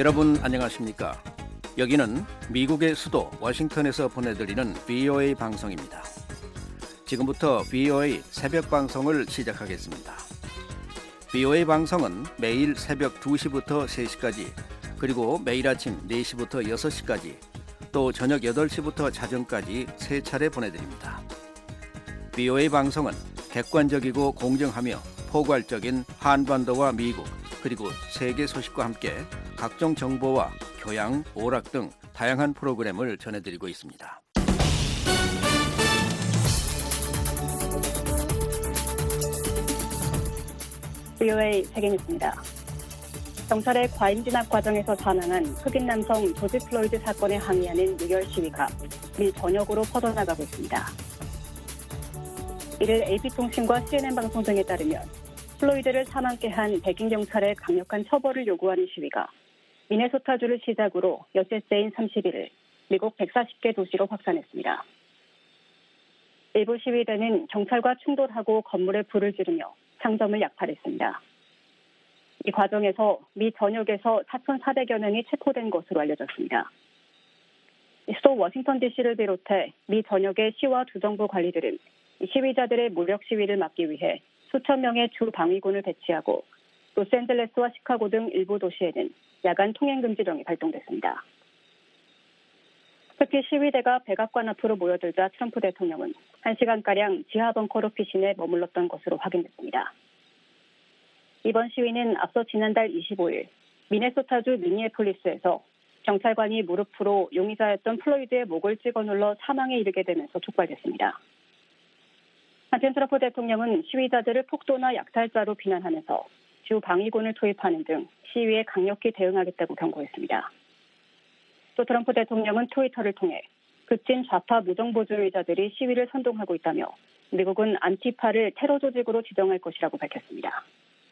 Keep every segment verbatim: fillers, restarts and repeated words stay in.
여러분 안녕하십니까? 여기는 미국의 수도 워싱턴에서 보내드리는 브이오에이 방송입니다. 지금부터 브이오에이 새벽 방송을 시작하겠습니다. 브이오에이 방송은 매일 새벽 두 시부터 세 시까지, 그리고 매일 아침 네 시부터 여섯 시까지, 또 저녁 여덟 시부터 자정까지 세 차례 보내드립니다. 브이오에이 방송은 객관적이고 공정하며 포괄적인 한반도와 미국, 그리고 세계 소식과 함께 각종 정보와 교양, 오락 등 다양한 프로그램을 전해드리고 있습니다. 브이오에이 세계뉴스입니다. 경찰의 과잉 진압 과정에서 사망한 흑인 남성 조지 플로이드 사건에 항의하는 유혈 시위가 미 전역으로 퍼져나가고 있습니다. 이를 에이피통신과 씨엔엔 방송 등에 따르면 플로이드를 사망케 한 백인 경찰의 강력한 처벌을 요구하는 시위가 미네소타주를 시작으로 엿새째인 삼십 일 미국 백사십 개 도시로 확산했습니다. 일부 시위대는 경찰과 충돌하고 건물에 불을 지르며 상점을 약탈했습니다. 이 과정에서 미 전역에서 사천사백여 명이 체포된 것으로 알려졌습니다. 수도 워싱턴 디씨를 비롯해 미 전역의 시와 주정부 관리들은 시위자들의 무력 시위를 막기 위해 수천 명의 주 방위군을 배치하고 로스앤젤레스와 시카고 등 일부 도시에는 야간 통행 금지령이 발동됐습니다. 특히 시위대가 백악관 앞으로 모여들자 트럼프 대통령은 한 시간가량 지하 벙커로 피신해 머물렀던 것으로 확인됐습니다. 이번 시위는 앞서 지난달 이십오 일 미네소타주 미니애폴리스에서 경찰관이 무릎으로 용의자였던 플로이드의 목을 찍어 눌러 사망에 이르게 되면서 촉발됐습니다. 한편 트럼프 대통령은 시위자들을 폭도나 약탈자로 비난하면서 주 방위군을 투입하는 등 시위에 강력히 대응하겠다고 경고했습니다. 또 트럼프 대통령은 트위터를 통해 극진 좌파 무정부주의자들이 시위를 선동하고 있다며 미국은 안티파를 테러 조직으로 지정할 것이라고 밝혔습니다.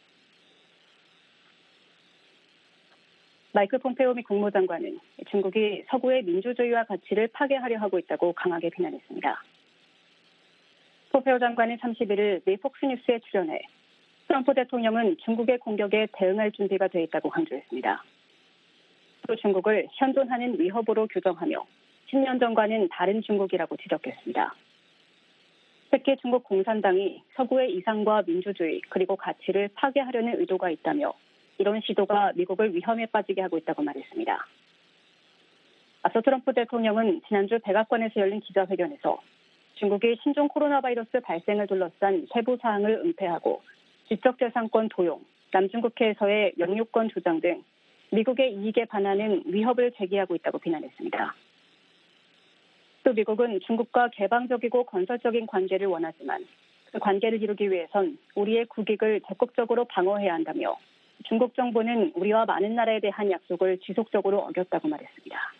마이크 폼페오 미 국무장관은 중국이 서구의 민주주의와 가치를 파괴하려 하고 있다고 강하게 비난했습니다. 폼페오 장관은 삼십일 일 미 폭스뉴스에 출연해 트럼프 대통령은 중국의 공격에 대응할 준비가 돼 있다고 강조했습니다. 또 중국을 현존하는 위협으로 규정하며 십 년 전과는 다른 중국이라고 지적했습니다. 특히 중국 공산당이 서구의 이상과 민주주의 그리고 가치를 파괴하려는 의도가 있다며 이런 시도가 미국을 위험에 빠지게 하고 있다고 말했습니다. 앞서 트럼프 대통령은 지난주 백악관에서 열린 기자회견에서 중국이 신종 코로나 바이러스 발생을 둘러싼 세부 사항을 은폐하고 지적재산권 도용, 남중국해에서의 영유권 주장 등 미국의 이익에 반하는 위협을 제기하고 있다고 비난했습니다. 또 미국은 중국과 개방적이고 건설적인 관계를 원하지만 그 관계를 이루기 위해선 우리의 국익을 적극적으로 방어해야 한다며 중국 정부는 우리와 많은 나라에 대한 약속을 지속적으로 어겼다고 말했습니다.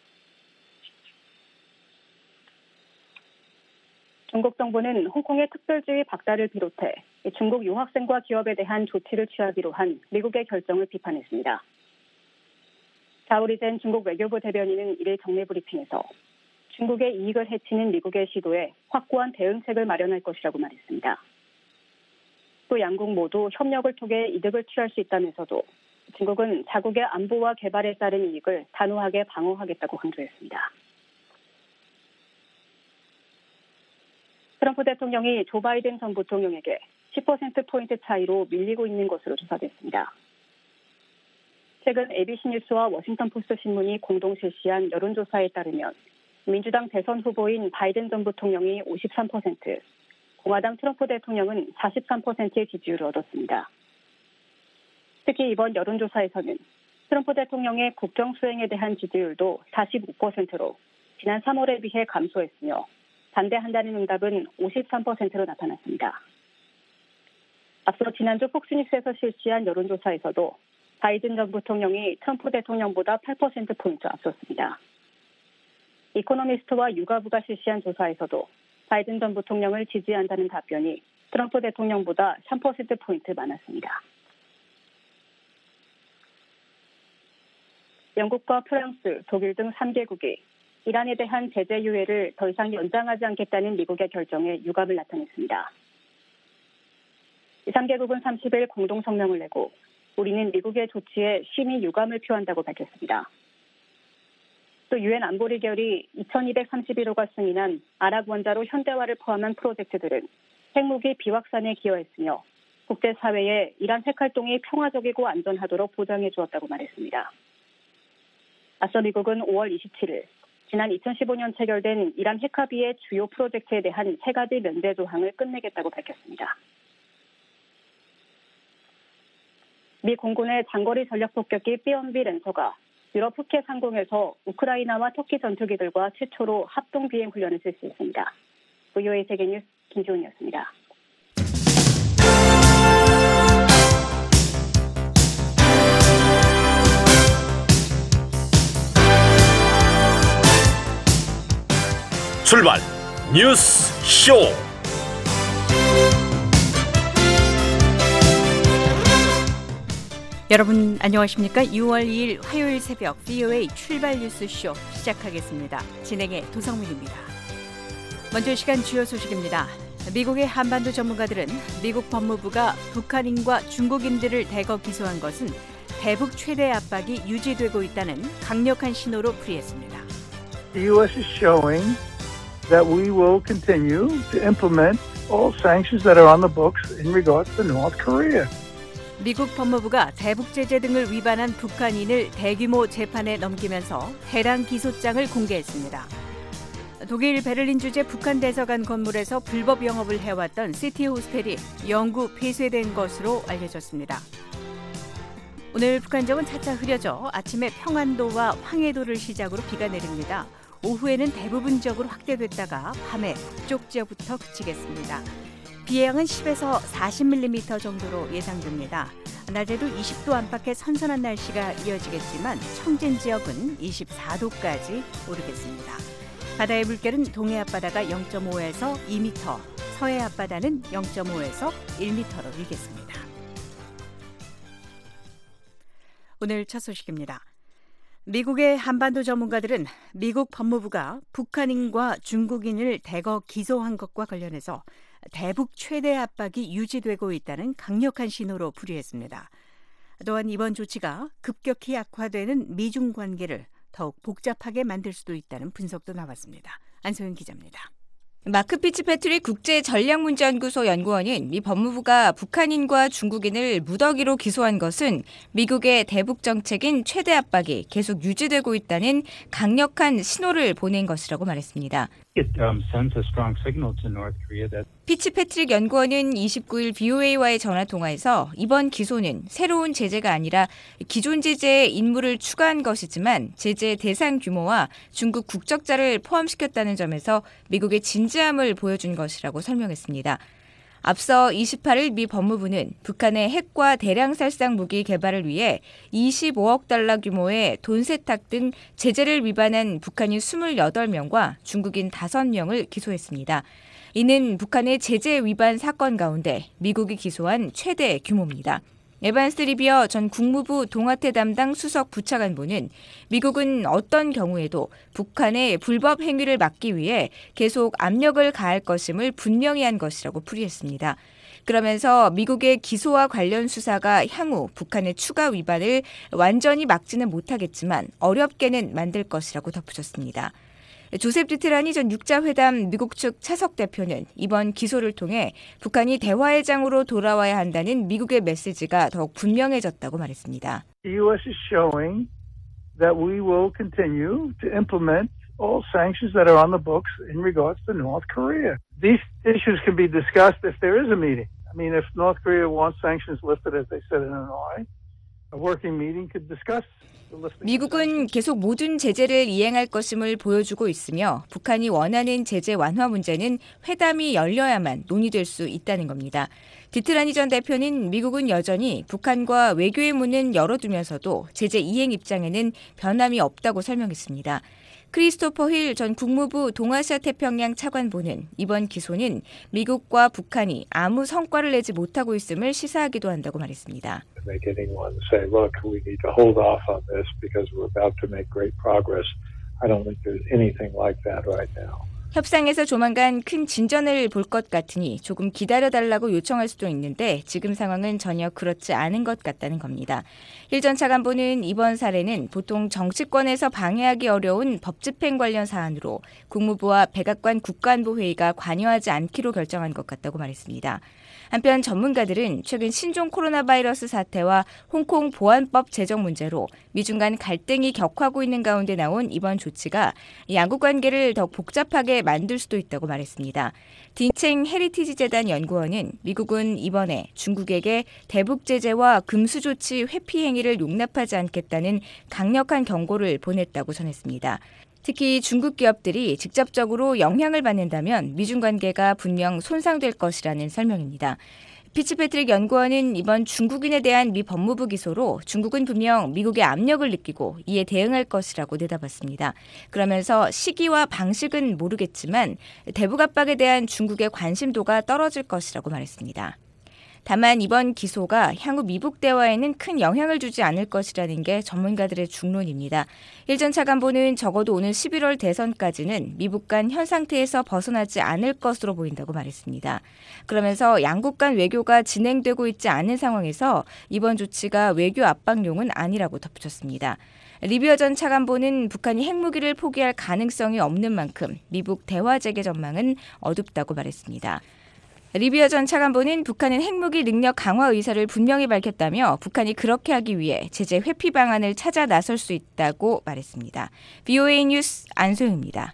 중국 정부는 홍콩의 특별주의 박탈을 비롯해 중국 유학생과 기업에 대한 조치를 취하기로 한 미국의 결정을 비판했습니다. 자오리젠 중국 외교부 대변인은 일 일 정례 브리핑에서 중국의 이익을 해치는 미국의 시도에 확고한 대응책을 마련할 것이라고 말했습니다. 또 양국 모두 협력을 통해 이득을 취할 수 있다면서도 중국은 자국의 안보와 개발에 따른 이익을 단호하게 방어하겠다고 강조했습니다. 트럼프 대통령이 조 바이든 전 부통령에게 십 퍼센트포인트 차이로 밀리고 있는 것으로 조사됐습니다. 최근 에이비씨 뉴스와 워싱턴 포스트 신문이 공동 실시한 여론조사에 따르면 민주당 대선 후보인 바이든 전 부통령이 오십삼 퍼센트, 공화당 트럼프 대통령은 사십삼 퍼센트의 지지율을 얻었습니다. 특히 이번 여론조사에서는 트럼프 대통령의 국정 수행에 대한 지지율도 사십오 퍼센트로 지난 삼월에 비해 감소했으며 반대한다는 응답은 오십삼 퍼센트로 나타났습니다. 앞서 지난주 폭스뉴스에서 실시한 여론조사에서도 바이든 전 부통령이 트럼프 대통령보다 팔 퍼센트포인트 앞섰습니다. 이코노미스트와 유가부가 실시한 조사에서도 바이든 전 부통령을 지지한다는 답변이 트럼프 대통령보다 삼 퍼센트포인트 많았습니다. 영국과 프랑스, 독일 등 삼 개국이 이란에 대한 제재 유예를 더 이상 연장하지 않겠다는 미국의 결정에 유감을 나타냈습니다. 이 삼 개국은 삼십 일 공동 성명을 내고 우리는 미국의 조치에 심히 유감을 표한다고 밝혔습니다. 또 유엔 안보리 결의 이천이백삼십일 호가 승인한 아랍 원자로 현대화를 포함한 프로젝트들은 핵무기 비확산에 기여했으며 국제사회에 이란 핵활동이 평화적이고 안전하도록 보장해 주었다고 말했습니다. 앞서 미국은 오월 이십칠일 지난 이천십오 년 체결된 이란 핵합의의 주요 프로젝트에 대한 세 가지 면제 조항을 끝내겠다고 밝혔습니다. 미 공군의 장거리 전략 폭격기 비언비 랜서가 유럽 푸켓 상공에서 우크라이나와 터키 전투기들과 최초로 합동 비행 훈련을 실시했습니다. 브이오에이 세계뉴스 김지훈이었습니다. 출발 뉴스 쇼. 여러분 안녕하십니까? 유월 이일 화요일 새벽 브이오에이 출발 뉴스쇼 시작하겠습니다. 진행의 도성민입니다. 먼저 시간 주요 소식입니다. 미국의 한반도 전문가들은 미국 법무부가 북한인과 중국인들을 대거 기소한 것은 대북 최대 압박이 유지되고 있다는 강력한 신호로 풀이했습니다. The U S is showing that we will continue to implement all sanctions that are on the books in regards to North Korea. 미국 법무부가 대북 제재 등을 위반한 북한인을 대규모 재판에 넘기면서 해당 기소장을 공개했습니다. 독일 베를린 주재 북한 대사관 건물에서 불법 영업을 해왔던 시티 호스텔이 영구 폐쇄된 것으로 알려졌습니다. 오늘 북한적은 차차 흐려져 아침에 평안도와 황해도를 시작으로 비가 내립니다. 오후에는 대부분 지역으로 확대됐다가 밤에 북쪽 지역부터 그치겠습니다. 비의 양은 십에서 사십 밀리미터 정도로 예상됩니다. 낮에도 이십 도 안팎의 선선한 날씨가 이어지겠지만 청진 지역은 이십사 도까지 오르겠습니다. 바다의 물결은 동해 앞바다가 영 점 오에서 이 미터, 서해 앞바다는 영 점 오에서 일 미터로 일겠습니다. 오늘 첫 소식입니다. 미국의 한반도 전문가들은 미국 법무부가 북한인과 중국인을 대거 기소한 것과 관련해서 대북 최대 압박이 유지되고 있다는 강력한 신호로 풀이했습니다. 또한 이번 조치가 급격히 악화되는 미중 관계를 더욱 복잡하게 만들 수도 있다는 분석도 나왔습니다. 안소영 기자입니다. 마크 피츠패트릭 국제전략문제연구소 연구원은 미 법무부가 북한인과 중국인을 무더기로 기소한 것은 미국의 대북 정책인 최대 압박이 계속 유지되고 있다는 강력한 신호를 보낸 것이라고 말했습니다. 피츠패트릭 연구원은 이십구일 브이오에이와의 전화통화에서 이번 기소는 새로운 제재가 아니라 기존 제재에 인물을 추가한 것이지만 제재 대상 규모와 중국 국적자를 포함시켰다는 점에서 미국의 진지함을 보여준 것이라고 설명했습니다. 앞서 이십팔일 미 법무부는 북한의 핵과 대량 살상 무기 개발을 위해 이십오억 달러 규모의 돈 세탁 등 제재를 위반한 북한인 이십팔 명과 중국인 다섯 명을 기소했습니다. 이는 북한의 제재 위반 사건 가운데 미국이 기소한 최대 규모입니다. 에반스 리비어 전 국무부 동아태 담당 수석 부차관보는 미국은 어떤 경우에도 북한의 불법 행위를 막기 위해 계속 압력을 가할 것임을 분명히 한 것이라고 풀이했습니다. 그러면서 미국의 기소와 관련 수사가 향후 북한의 추가 위반을 완전히 막지는 못하겠지만 어렵게는 만들 것이라고 덧붙였습니다. 조셉 디트라니 전 육자회담 미국 측 차석 대표는 이번 기소를 통해 북한이 대화의 장으로 돌아와야 한다는 미국의 메시지가 더욱 분명해졌다고 말했습니다. The U S is showing that we will continue to implement all sanctions that are on the books in regards to North Korea. These issues can be discussed if there is a meeting. I mean, if North Korea wants sanctions lifted, as they said in Hanoi, a working meeting could discuss. 미국은 계속 모든 제재를 이행할 것임을 보여주고 있으며 북한이 원하는 제재 완화 문제는 회담이 열려야만 논의될 수 있다는 겁니다. 디트라니 전 대표는 미국은 여전히 북한과 외교의 문은 열어두면서도 제재 이행 입장에는 변함이 없다고 설명했습니다. 크리스토퍼 힐 전 국무부 동아시아 태평양 차관보는 이번 기소는 미국과 북한이 아무 성과를 내지 못하고 있음을 시사하기도 한다고 말했습니다. Make anyone say, look, we need to hold off on this because we're about to make great progress. I don't think there's anything like that right now. 협상에서 조만간 큰 진전을 볼 것 같으니 조금 기다려달라고 요청할 수도 있는데 지금 상황은 전혀 그렇지 않은 것 같다는 겁니다. 일 전 차관보는 이번 사례는 보통 정치권에서 방해하기 어려운 법집행 관련 사안으로 국무부와 백악관 국가안보회의가 관여하지 않기로 결정한 것 같다고 말했습니다. 한편 전문가들은 최근 신종 코로나 바이러스 사태와 홍콩 보안법 제정 문제로 미중 간 갈등이 격화하고 있는 가운데 나온 이번 조치가 양국 관계를 더 복잡하게 만들 수도 있다고 말했습니다. 딘챙 헤리티지 재단 연구원은 미국은 이번에 중국에게 대북 제재와 금수 조치 회피 행위를 용납하지 않겠다는 강력한 경고를 보냈다고 전했습니다. 특히 중국 기업들이 직접적으로 영향을 받는다면 미중 관계가 분명 손상될 것이라는 설명입니다. 피츠패트릭 연구원은 이번 중국인에 대한 미 법무부 기소로 중국은 분명 미국의 압력을 느끼고 이에 대응할 것이라고 내다봤습니다. 그러면서 시기와 방식은 모르겠지만 대북 압박에 대한 중국의 관심도가 떨어질 것이라고 말했습니다. 다만 이번 기소가 향후 미북 대화에는 큰 영향을 주지 않을 것이라는 게 전문가들의 중론입니다. 일 전 차관보는 적어도 오는 십일월 대선까지는 미북 간 현 상태에서 벗어나지 않을 것으로 보인다고 말했습니다. 그러면서 양국 간 외교가 진행되고 있지 않은 상황에서 이번 조치가 외교 압박용은 아니라고 덧붙였습니다. 리비어 전 차관보는 북한이 핵무기를 포기할 가능성이 없는 만큼 미북 대화 재개 전망은 어둡다고 말했습니다. 리비어 전 차관보는 북한은 핵무기 능력 강화 의사를 분명히 밝혔다며 북한이 그렇게 하기 위해 제재 회피 방안을 찾아 나설 수 있다고 말했습니다. 브이오에이 뉴스 안소영입니다.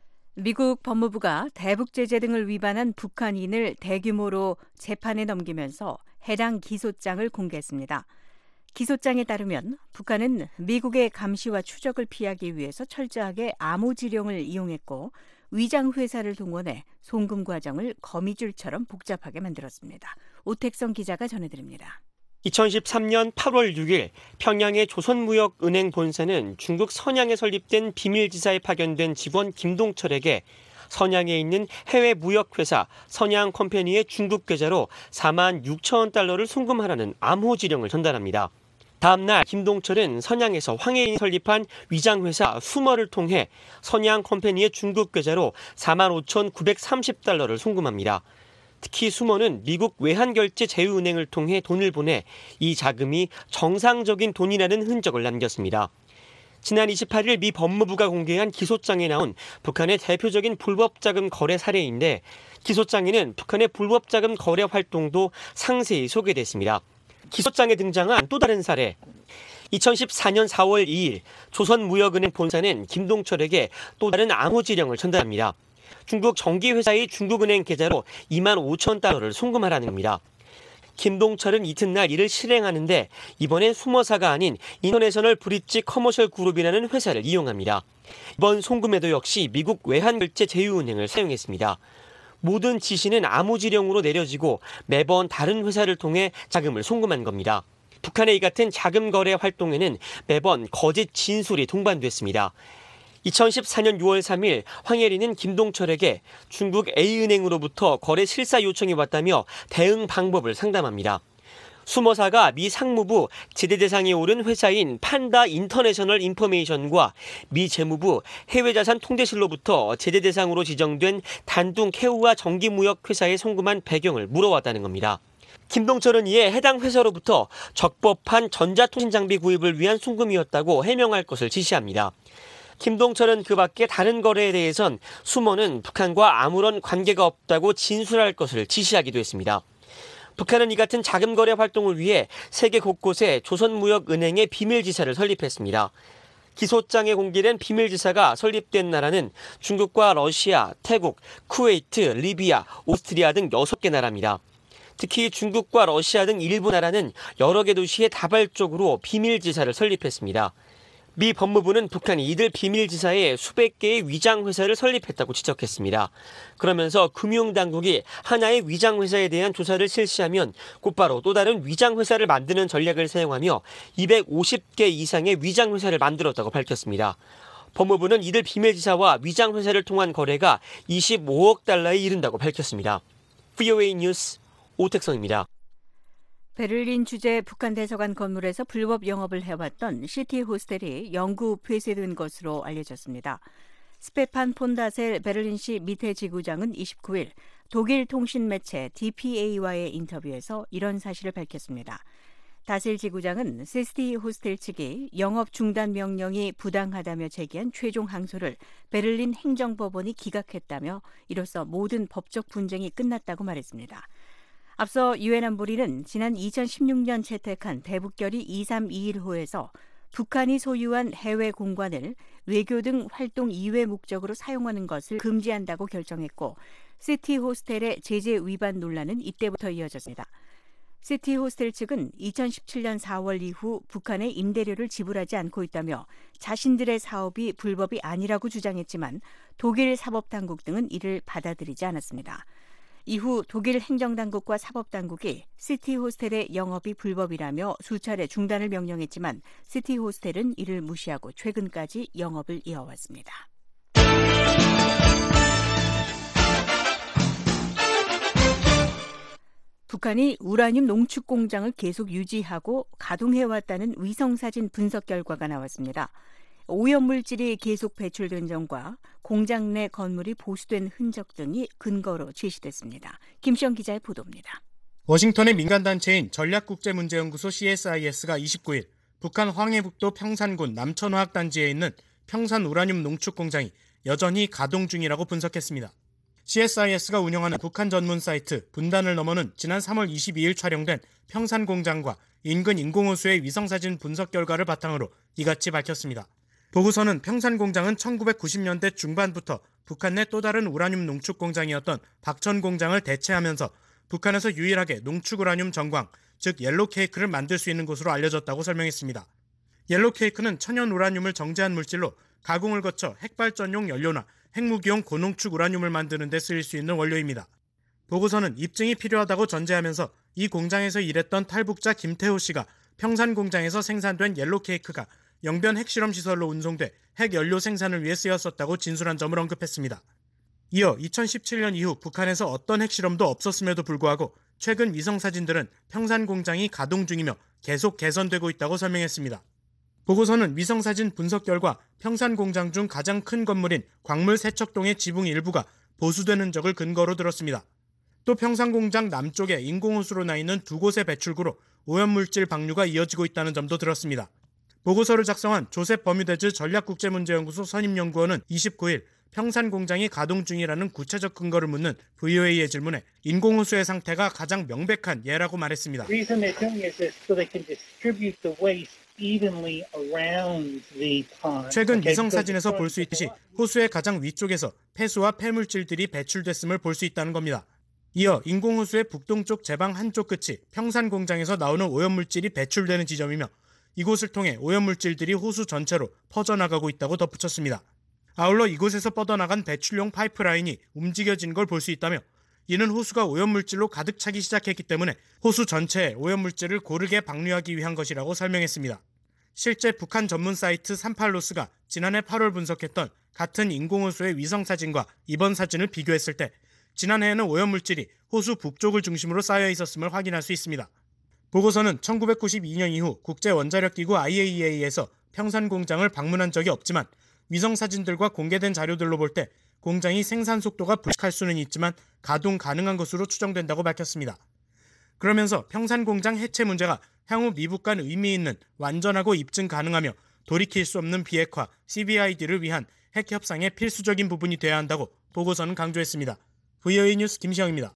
미국 법무부가 대북 제재 등을 위반한 북한인을 대규모로 재판에 넘기면서 해당 기소장을 공개했습니다. 기소장에 따르면 북한은 미국의 감시와 추적을 피하기 위해서 철저하게 암호 지령을 이용했고 위장 회사를 동원해 송금 과정을 거미줄처럼 복잡하게 만들었습니다. 오택성 기자가 전해드립니다. 이천십삼 년 팔월 육일 평양의 조선무역은행 본사는 중국 선양에 설립된 비밀지사에 파견된 직원 김동철에게 선양에 있는 해외 무역회사 선양컴퍼니의 중국 계좌로 사만 육천 달러를 송금하라는 암호 지령을 전달합니다. 다음 날 김동철은 선양에서 황해인이 설립한 위장회사 수머를 통해 선양컴퍼니의 중국 계좌로 사만 오천구백삼십 달러를 송금합니다. 특히 수머는 미국 외환결제제휴은행을 통해 돈을 보내 이 자금이 정상적인 돈이라는 흔적을 남겼습니다. 지난 이십팔일 미 법무부가 공개한 기소장에 나온 북한의 대표적인 불법자금 거래 사례인데 기소장에는 북한의 불법자금 거래 활동도 상세히 소개됐습니다. 기소장에 등장한 또 다른 사례. 이천십사 년 사월 이일 조선무역은행 본사는 김동철에게 또 다른 암호 지령을 전달합니다. 중국 정기회사의 중국은행 계좌로 이만 오천 달러를 송금하라는 겁니다. 김동철은 이튿날 이를 실행하는데 이번엔 수머사가 아닌 인터내셔널 브릿지 커머셜 그룹이라는 회사를 이용합니다. 이번 송금에도 역시 미국 외환결제제휴은행을 사용했습니다. 모든 지시는 암호 지령으로 내려지고 매번 다른 회사를 통해 자금을 송금한 겁니다. 북한의 이 같은 자금 거래 활동에는 매번 거짓 진술이 동반됐습니다. 이천십사 년 유월 삼일 황혜린은 김동철에게 중국 A은행으로부터 거래 실사 요청이 왔다며 대응 방법을 상담합니다. 수머사가 미 상무부 제재 대상에 오른 회사인 판다 인터내셔널 인포메이션과 미 재무부 해외자산 통제실로부터 제재 대상으로 지정된 단둥 캐우와 정기무역 회사에 송금한 배경을 물어왔다는 겁니다. 김동철은 이에 해당 회사로부터 적법한 전자통신장비 구입을 위한 송금이었다고 해명할 것을 지시합니다. 김동철은 그 밖에 다른 거래에 대해선 수머는 북한과 아무런 관계가 없다고 진술할 것을 지시하기도 했습니다. 북한은 이 같은 자금 거래 활동을 위해 세계 곳곳에 조선무역은행의 비밀지사를 설립했습니다. 기소장에 공개된 비밀지사가 설립된 나라는 중국과 러시아, 태국, 쿠웨이트, 리비아, 오스트리아 등 여섯 개 나라입니다. 특히 중국과 러시아 등 일부 나라는 여러 개 도시에 다발적으로 비밀지사를 설립했습니다. 미 법무부는 북한이 이들 비밀지사에 수백 개의 위장회사를 설립했다고 지적했습니다. 그러면서 금융당국이 하나의 위장회사에 대한 조사를 실시하면 곧바로 또 다른 위장회사를 만드는 전략을 사용하며 이백오십 개 이상의 위장회사를 만들었다고 밝혔습니다. 법무부는 이들 비밀지사와 위장회사를 통한 거래가 이십오억 달러에 이른다고 밝혔습니다. 브이오에이 뉴스 오택성입니다. 베를린 주재 북한 대사관 건물에서 불법 영업을 해왔던 시티 호스텔이 영구 폐쇄된 것으로 알려졌습니다. 스페판 폰다셀 베를린시 미테 지구장은 이십구 일 독일 통신 매체 디피에이와의 인터뷰에서 이런 사실을 밝혔습니다. 다셀 지구장은 시스티 호스텔 측이 영업 중단 명령이 부당하다며 제기한 최종 항소를 베를린 행정법원이 기각했다며 이로써 모든 법적 분쟁이 끝났다고 말했습니다. 앞서 유엔 안보리는 지난 이천십육 년 채택한 대북결의 이삼이일 호에서 북한이 소유한 해외 공관을 외교 등 활동 이외 목적으로 사용하는 것을 금지한다고 결정했고, 시티 호스텔의 제재 위반 논란은 이때부터 이어졌습니다. 시티 호스텔 측은 이천십칠 년 사월 이후 북한에 임대료를 지불하지 않고 있다며 자신들의 사업이 불법이 아니라고 주장했지만 독일 사법당국 등은 이를 받아들이지 않았습니다. 이후 독일 행정당국과 사법당국이 시티 호스텔의 영업이 불법이라며 수차례 중단을 명령했지만 시티 호스텔은 이를 무시하고 최근까지 영업을 이어왔습니다. 북한이 우라늄 농축 공장을 계속 유지하고 가동해왔다는 위성사진 분석 결과가 나왔습니다. 오염물질이 계속 배출된 점과 공장 내 건물이 보수된 흔적 등이 근거로 제시됐습니다. 김시영 기자의 보도입니다. 워싱턴의 민간단체인 전략국제문제연구소 씨에스아이에스가 이십구 일 북한 황해북도 평산군 남천화학단지에 있는 평산 우라늄 농축 공장이 여전히 가동 중이라고 분석했습니다. 씨에스아이에스가 운영하는 북한 전문 사이트 분단을 넘어는 지난 삼월 이십이일 촬영된 평산 공장과 인근 인공호수의 위성사진 분석 결과를 바탕으로 이같이 밝혔습니다. 보고서는 평산 공장은 천구백구십 년대 중반부터 북한 내 또 다른 우라늄 농축 공장이었던 박천 공장을 대체하면서 북한에서 유일하게 농축 우라늄 정광, 즉 옐로우 케이크를 만들 수 있는 곳으로 알려졌다고 설명했습니다. 옐로우 케이크는 천연 우라늄을 정제한 물질로 가공을 거쳐 핵발전용 연료나 핵무기용 고농축 우라늄을 만드는 데 쓰일 수 있는 원료입니다. 보고서는 입증이 필요하다고 전제하면서 이 공장에서 일했던 탈북자 김태호 씨가 평산 공장에서 생산된 옐로우 케이크가 영변 핵실험 시설로 운송돼 핵연료 생산을 위해 쓰였었다고 진술한 점을 언급했습니다. 이어 이천십칠 년 이후 북한에서 어떤 핵실험도 없었음에도 불구하고 최근 위성사진들은 평산 공장이 가동 중이며 계속 개선되고 있다고 설명했습니다. 보고서는 위성사진 분석 결과 평산 공장 중 가장 큰 건물인 광물 세척동의 지붕 일부가 보수되는 적을 근거로 들었습니다. 또 평산 공장 남쪽에 인공호수로 나 있는 두 곳의 배출구로 오염물질 방류가 이어지고 있다는 점도 들었습니다. 보고서를 작성한 조셉 버뮤데즈 전략국제문제연구소 선임연구원은 이십구 일 평산 공장이 가동 중이라는 구체적 근거를 묻는 브이오에이의 질문에 인공호수의 상태가 가장 명백한 예라고 말했습니다. 최근 위성사진에서 볼 수 있듯이 호수의 가장 위쪽에서 폐수와 폐물질들이 배출됐음을 볼 수 있다는 겁니다. 이어 인공호수의 북동쪽 제방 한쪽 끝이 평산 공장에서 나오는 오염물질이 배출되는 지점이며 이곳을 통해 오염물질들이 호수 전체로 퍼져나가고 있다고 덧붙였습니다. 아울러 이곳에서 뻗어나간 배출용 파이프라인이 움직여진 걸 볼 수 있다며 이는 호수가 오염물질로 가득 차기 시작했기 때문에 호수 전체에 오염물질을 고르게 방류하기 위한 것이라고 설명했습니다. 실제 북한 전문 사이트 삼팔로스가 지난해 팔월 분석했던 같은 인공호수의 위성사진과 이번 사진을 비교했을 때 지난해에는 오염물질이 호수 북쪽을 중심으로 쌓여 있었음을 확인할 수 있습니다. 보고서는 천구백구십이 년 이후 국제원자력기구 아이에이이에이에서 평산 공장을 방문한 적이 없지만 위성사진들과 공개된 자료들로 볼 때 공장이 생산 속도가 부족할 수는 있지만 가동 가능한 것으로 추정된다고 밝혔습니다. 그러면서 평산 공장 해체 문제가 향후 미북 간 의미 있는 완전하고 입증 가능하며 돌이킬 수 없는 비핵화 씨비아이디를 위한 핵 협상의 필수적인 부분이 돼야 한다고 보고서는 강조했습니다. 브이오에이 뉴스 김시영입니다.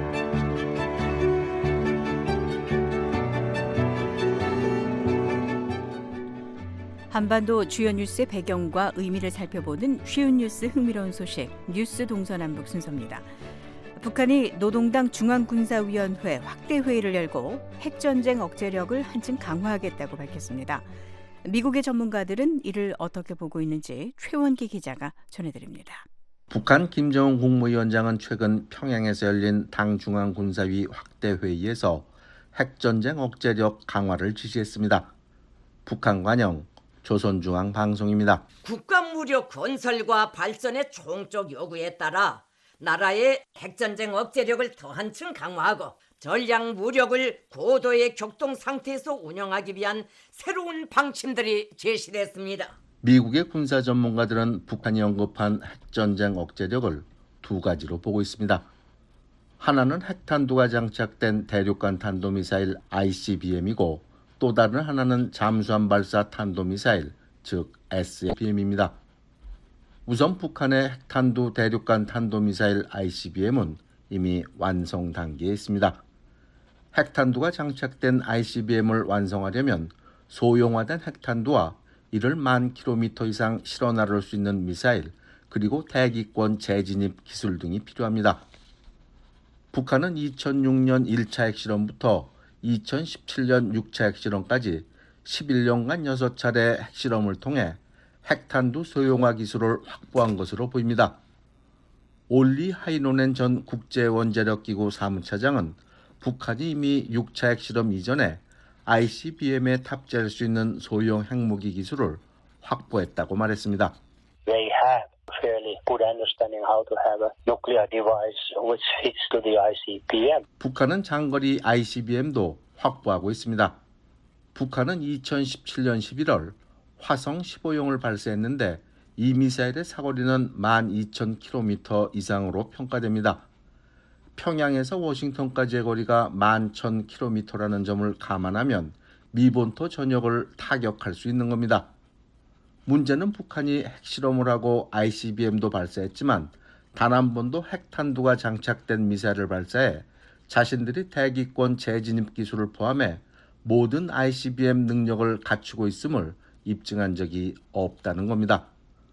한반도 주요 뉴스의 배경과 의미를 살펴보는 쉬운 뉴스 흥미로운 소식 뉴스 동서남북 순서입니다. 북한이 노동당 중앙군사위원회 확대 회의를 열고 핵전쟁 억제력을 한층 강화하겠다고 밝혔습니다. 미국의 전문가들은 이를 어떻게 보고 있는지 최원기 기자가 전해드립니다. 북한 김정은 국무위원장은 최근 평양에서 열린 당 중앙군사위 확대 회의에서 핵전쟁 억제력 강화를 지시했습니다. 북한 관영 조선중앙방송입니다. 국가무력 건설과 발전의 총적 요구에 따라 나라의 핵전쟁 억제력을 더 한층 강화하고 전략 무력을 고도의 격동 상태에서 운영하기 위한 새로운 방침들이 제시됐습니다. 미국의 군사 전문가들은 북한이 언급한 핵전쟁 억제력을 두 가지로 보고 있습니다. 하나는 핵탄두가 장착된 대륙간 탄도미사일 아이씨비엠이고 또 다른 하나는 잠수함 발사 탄도미사일, 즉 에스엘비엠입니다. 우선 북한의 핵탄두 대륙간 탄도미사일 아이씨비엠은 이미 완성 단계에 있습니다. 핵탄두가 장착된 아이씨비엠을 완성하려면 소형화된 핵탄두와 이를 만 킬로미터 이상 실어 나를 수 있는 미사일, 그리고 대기권 재진입 기술 등이 필요합니다. 북한은 이천육 년 일 차 핵실험부터 이천십칠 년 육 차 핵실험까지 십일 년간 여섯 차례 핵실험을 통해 핵탄두 소형화 기술을 확보한 것으로 보입니다. 올리 하이노넨 전 국제원자력기구 사무차장은 북한이 이미 육 차 핵실험 이전에 아이씨비엠에 탑재할 수 있는 소형 핵무기 기술을 확보했다고 말했습니다. They have fairly good understanding how to have a nuclear device which fits to the 아이씨비엠. 북한은 장거리 아이씨비엠도 확보하고 있습니다. 북한은 이천십칠 년 십일월 화성 십오형을 발사했는데 이 미사일의 사거리는 만 이천 킬로미터 이상으로 평가됩니다. 평양에서 워싱턴까지의 거리가 만 천 킬로미터라는 점을 감안하면 미 본토 전역을 타격할 수 있는 겁니다. 문제는 북한이 핵실험을 하고 아이씨비엠도 발사했지만 단 한 번도 핵탄두가 장착된 미사일을 발사해 자신들이 대기권 재진입 기술을 포함해 모든 아이씨비엠 능력을 갖추고 있음을 입증한 적이 없다는 겁니다.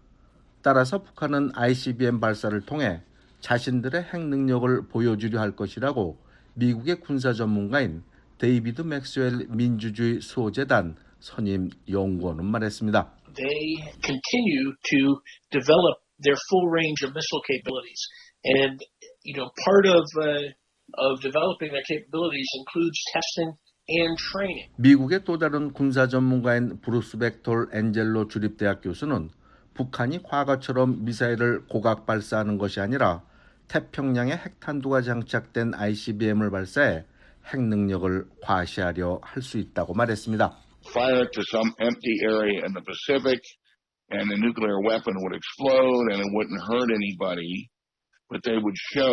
따라서 북한은 아이씨비엠 발사를 통해 자신들의 핵 능력을 보여주려 할 것이라고 미국의 군사 전문가인 데이비드 맥스웰 민주주의 수호재단 선임 연구원은 말했습니다. They continue to develop their full range of missile capabilities, and you know part of uh, of developing their capabilities includes testing and training. 미국의 또 다른 군사 전문가인 브루스 벡톨 엔젤로 주립대학 교수는 북한이 과거처럼 미사일을 고각 발사하는 것이 아니라 태평양에 핵탄두가 장착된 아이씨비엠을 발사해 핵 능력을 과시하려 할 수 있다고 말했습니다. Fire to some empty area in the Pacific and the nuclear weapon would explode and it wouldn't hurt anybody, but they would show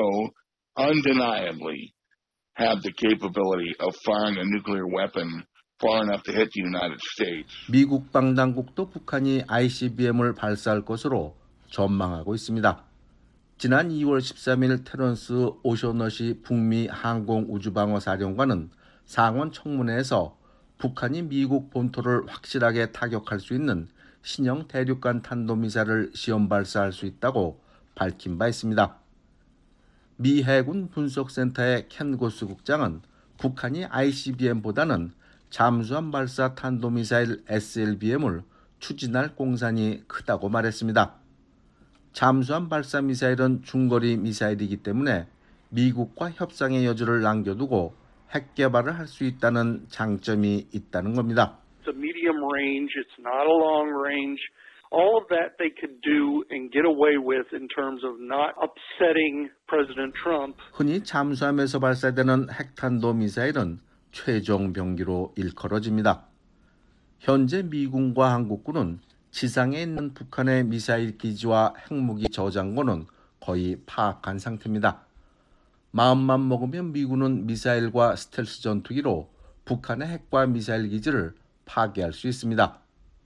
undeniably have the capability of firing a nuclear weapon far enough to hit the United States. 미국 방당국도 북한이 아이씨비엠을 발사할 것으로 전망하고 있습니다. 지난 이월 십삼일 테런스 오셔너시 북미 항공우주방어사령관은 상원 청문회에서 북한이 미국 본토를 확실하게 타격할 수 있는 신형 대륙간 탄도미사일을 시험 발사할 수 있다고 밝힌 바 있습니다. 미 해군 분석센터의 켄 고스 국장은 북한이 아이씨비엠보다는 잠수함 발사 탄도미사일 에스엘비엠을 추진할 공산이 크다고 말했습니다. 잠수함 발사 미사일은 중거리 미사일이기 때문에 미국과 협상의 여지를 남겨두고 핵 개발을 할 수 있다는 장점이 있다는 겁니다. It's a medium range, it's not a long range. All of that they could do and get away with in terms of not upsetting President Trump. 흔히 잠수함에서 발사되는 핵탄도 미사일은 최종 병기로 일컬어집니다. 현재 미군과 한국군은 지상에 있는 북한의 미사일 기지와 핵무기 저장고는 거의 파악한 상태입니다. 마음만 먹으면 미군은 미사일과 스텔스 전투기로 북한의 핵과 미사일 기지를 파괴할 수 있습니다.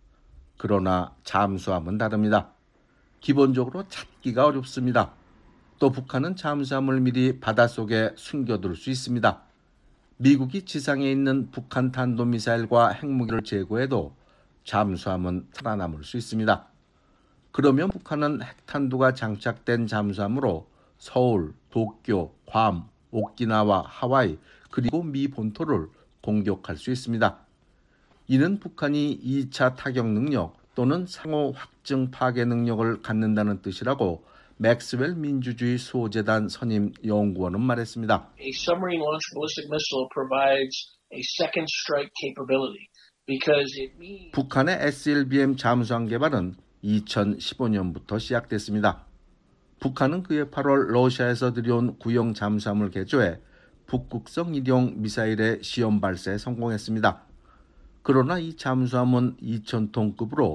그러나 잠수함은 다릅니다. 기본적으로 찾기가 어렵습니다. 또 북한은 잠수함을 미리 바닷속에 숨겨둘 수 있습니다. 미국이 지상에 있는 북한 탄도미사일과 핵무기를 제거해도 잠수함은 살아남을 수 있습니다. 그러면 북한은 핵탄두가 장착된 잠수함으로 서울, 도쿄, 괌, 오키나와, 하와이 그리고 미 본토를 공격할 수 있습니다. 이는 북한이 이 차 타격 능력 또는 상호 확증 파괴 능력을 갖는다는 뜻이라고 맥스웰 민주주의 수호재단 선임 연구원은 말했습니다. A submarine launched ballistic missile provides a second strike capability because it means 북한의 에스엘비엠 잠수함 개발은 이천십오 년부터 시작됐습니다. 북한은 그해 팔월 러시아에서 들여온 구형 잠수함을 개조해 북극성 일형 미사일의 시험 발사에 성공했습니다. 그러나 이 잠수함은 이천 톤급으로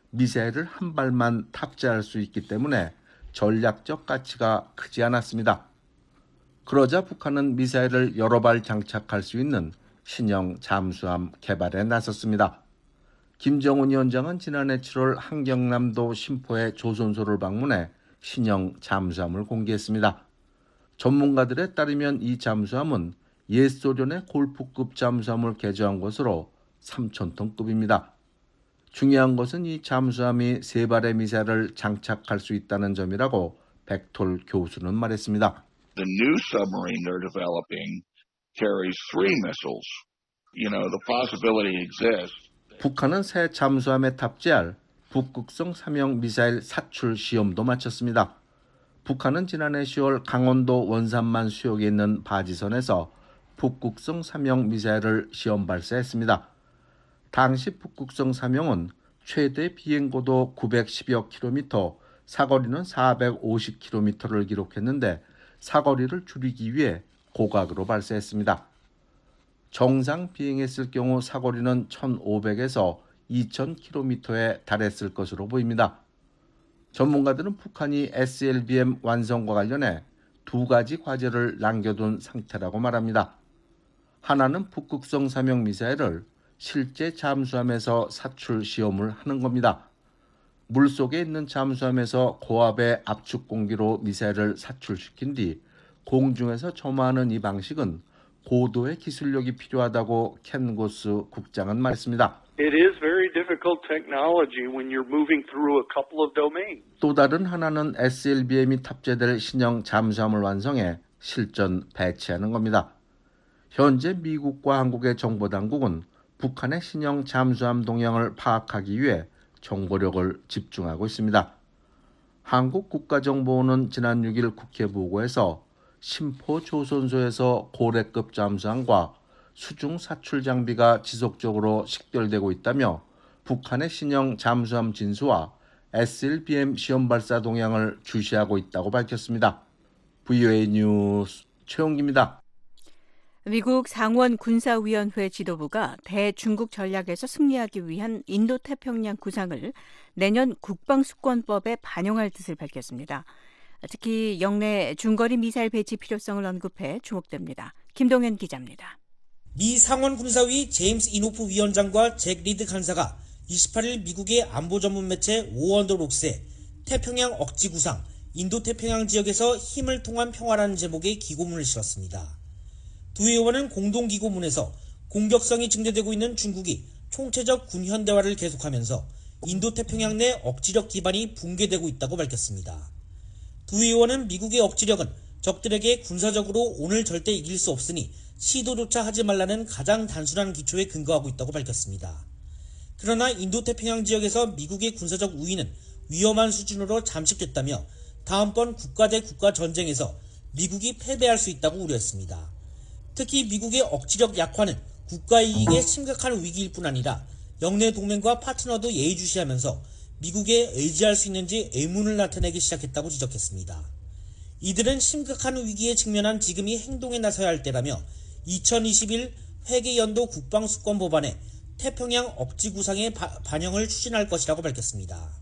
미사일을 한 발만 탑재할 수 있기 때문에 전략적 가치가 크지 않았습니다. 그러자 북한은 미사일을 여러 발 장착할 수 있는 신형 잠수함 개발에 나섰습니다. 김정은 위원장은 지난해 칠월 한경남도 심포의 조선소를 방문해 신형 잠수함을 공개했습니다. 전문가들에 따르면 이 잠수함은 옛 소련의 골프급 잠수함을 개조한 것으로 삼천 톤급입니다. 중요한 것은 이 잠수함이 세 발의 미사일을 장착할 수 있다는 점이라고 백톨 교수는 말했습니다. The new submarine they're developing carries three missiles. You know, the possibility exists. 북한은 새 잠수함에 탑재할 북극성 삼 형 미사일 사출 시험도 마쳤습니다. 북한은 지난해 시월 강원도 원산만 수역에 있는 바지선에서 북극성 삼 형 미사일을 시험 발사했습니다. 당시 북극성 삼 형은 최대 비행고도 구백십여 킬로미터, 사거리는 사백오십 킬로미터를 기록했는데 사거리를 줄이기 위해 고각으로 발사했습니다. 정상 비행했을 경우 사거리는 천오백에서 이천 킬로미터에 달했을 것으로 보입니다. 전문가들은 북한이 에스엘비엠 완성과 관련해 두 가지 과제를 남겨둔 상태라고 말합니다. 하나는 북극성 삼 형 미사일을 실제 잠수함에서 사출 시험을 하는 겁니다. 물속에 있는 잠수함에서 고압의 압축 공기로 미사일을 사출시킨 뒤 공중에서 점화하는 이 방식은 고도의 기술력이 필요하다고 켄 고스 국장은 말했습니다. It is very difficult technology when you're moving through a couple of domains. 또 다른 하나는 에스엘비엠이 탑재될 신형 잠수함을 완성해 실전 배치하는 겁니다. 현재 미국과 한국의 정보당국은 북한의 신형 잠수함 동향을 파악하기 위해 정보력을 집중하고 있습니다. 한국 국가정보원은 지난 육 일 국회 보고에서 심포 조선소에서 고래급 잠수함과 수중 사출 장비가 지속적으로 식별되고 있다며 북한의 신형 잠수함 진수와 에스엘비엠 시험 발사 동향을 주시하고 있다고 밝혔습니다. 브이오에이 뉴스 최용기입니다. 미국 상원 군사위원회 지도부가 대중국 전략에서 승리하기 위한 인도태평양 구상을 내년 국방수권법에 반영할 뜻을 밝혔습니다. 특히 영내 중거리 미사일 배치 필요성을 언급해 주목됩니다. 김동현 기자입니다. 미 상원 군사위 제임스 이노프 위원장과 잭 리드 간사가 이십팔 일 미국의 안보 전문 매체 오언더록스에 태평양 억지 구상, 인도태평양 지역에서 힘을 통한 평화라는 제목의 기고문을 실었습니다. 두 의원은 공동기고문에서 공격성이 증대되고 있는 중국이 총체적 군현대화를 계속하면서 인도태평양 내 억지력 기반이 붕괴되고 있다고 밝혔습니다. 두 의원은 미국의 억지력은 적들에게 군사적으로 오늘 절대 이길 수 없으니 시도조차 하지 말라는 가장 단순한 기초에 근거하고 있다고 밝혔습니다. 그러나 인도태평양 지역에서 미국의 군사적 우위는 위험한 수준으로 잠식됐다며 다음번 국가 대 국가 전쟁에서 미국이 패배할 수 있다고 우려했습니다. 특히 미국의 억지력 약화는 국가 이익에 심각한 위기일 뿐 아니라 영내 동맹과 파트너도 예의주시하면서 미국에 의지할 수 있는지 의문을 나타내기 시작했다고 지적했습니다. 이들은 심각한 위기에 직면한 지금이 행동에 나서야 할 때라며 이천이십일 회계연도 국방수권 법안에 태평양 억지 구상의 바, 반영을 추진할 것이라고 밝혔습니다.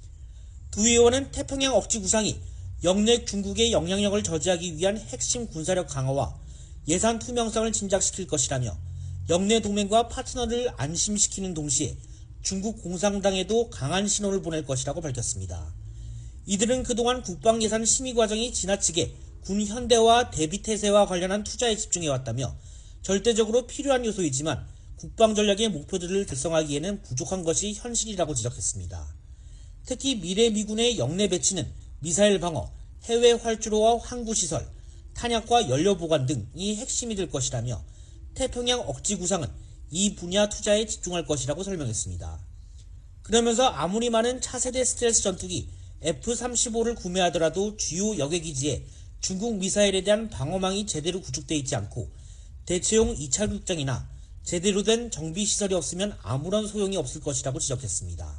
두 의원은 태평양 억지 구상이 영내 중국의 영향력을 저지하기 위한 핵심 군사력 강화와 예산 투명성을 진작시킬 것이라며 영내 동맹과 파트너를 안심시키는 동시에 중국 공산당에도 강한 신호를 보낼 것이라고 밝혔습니다. 이들은 그동안 국방예산 심의 과정이 지나치게 군 현대화 대비태세와 관련한 투자에 집중해왔다며 절대적으로 필요한 요소이지만 국방전략의 목표들을 달성하기에는 부족한 것이 현실이라고 지적했습니다. 특히 미래 미군의 영내 배치는 미사일 방어, 해외 활주로와 항구시설, 탄약과 연료 보관 등이 핵심이 될 것이라며 태평양 억지 구상은 이 분야 투자에 집중할 것이라고 설명했습니다. 그러면서 아무리 많은 차세대 스텔스 전투기 에프 삼십오를 구매하더라도 주요 여객기지에 중국 미사일에 대한 방어망이 제대로 구축되어 있지 않고 대체용 이 차 극장이나 제대로 된 정비시설이 없으면 아무런 소용이 없을 것이라고 지적했습니다.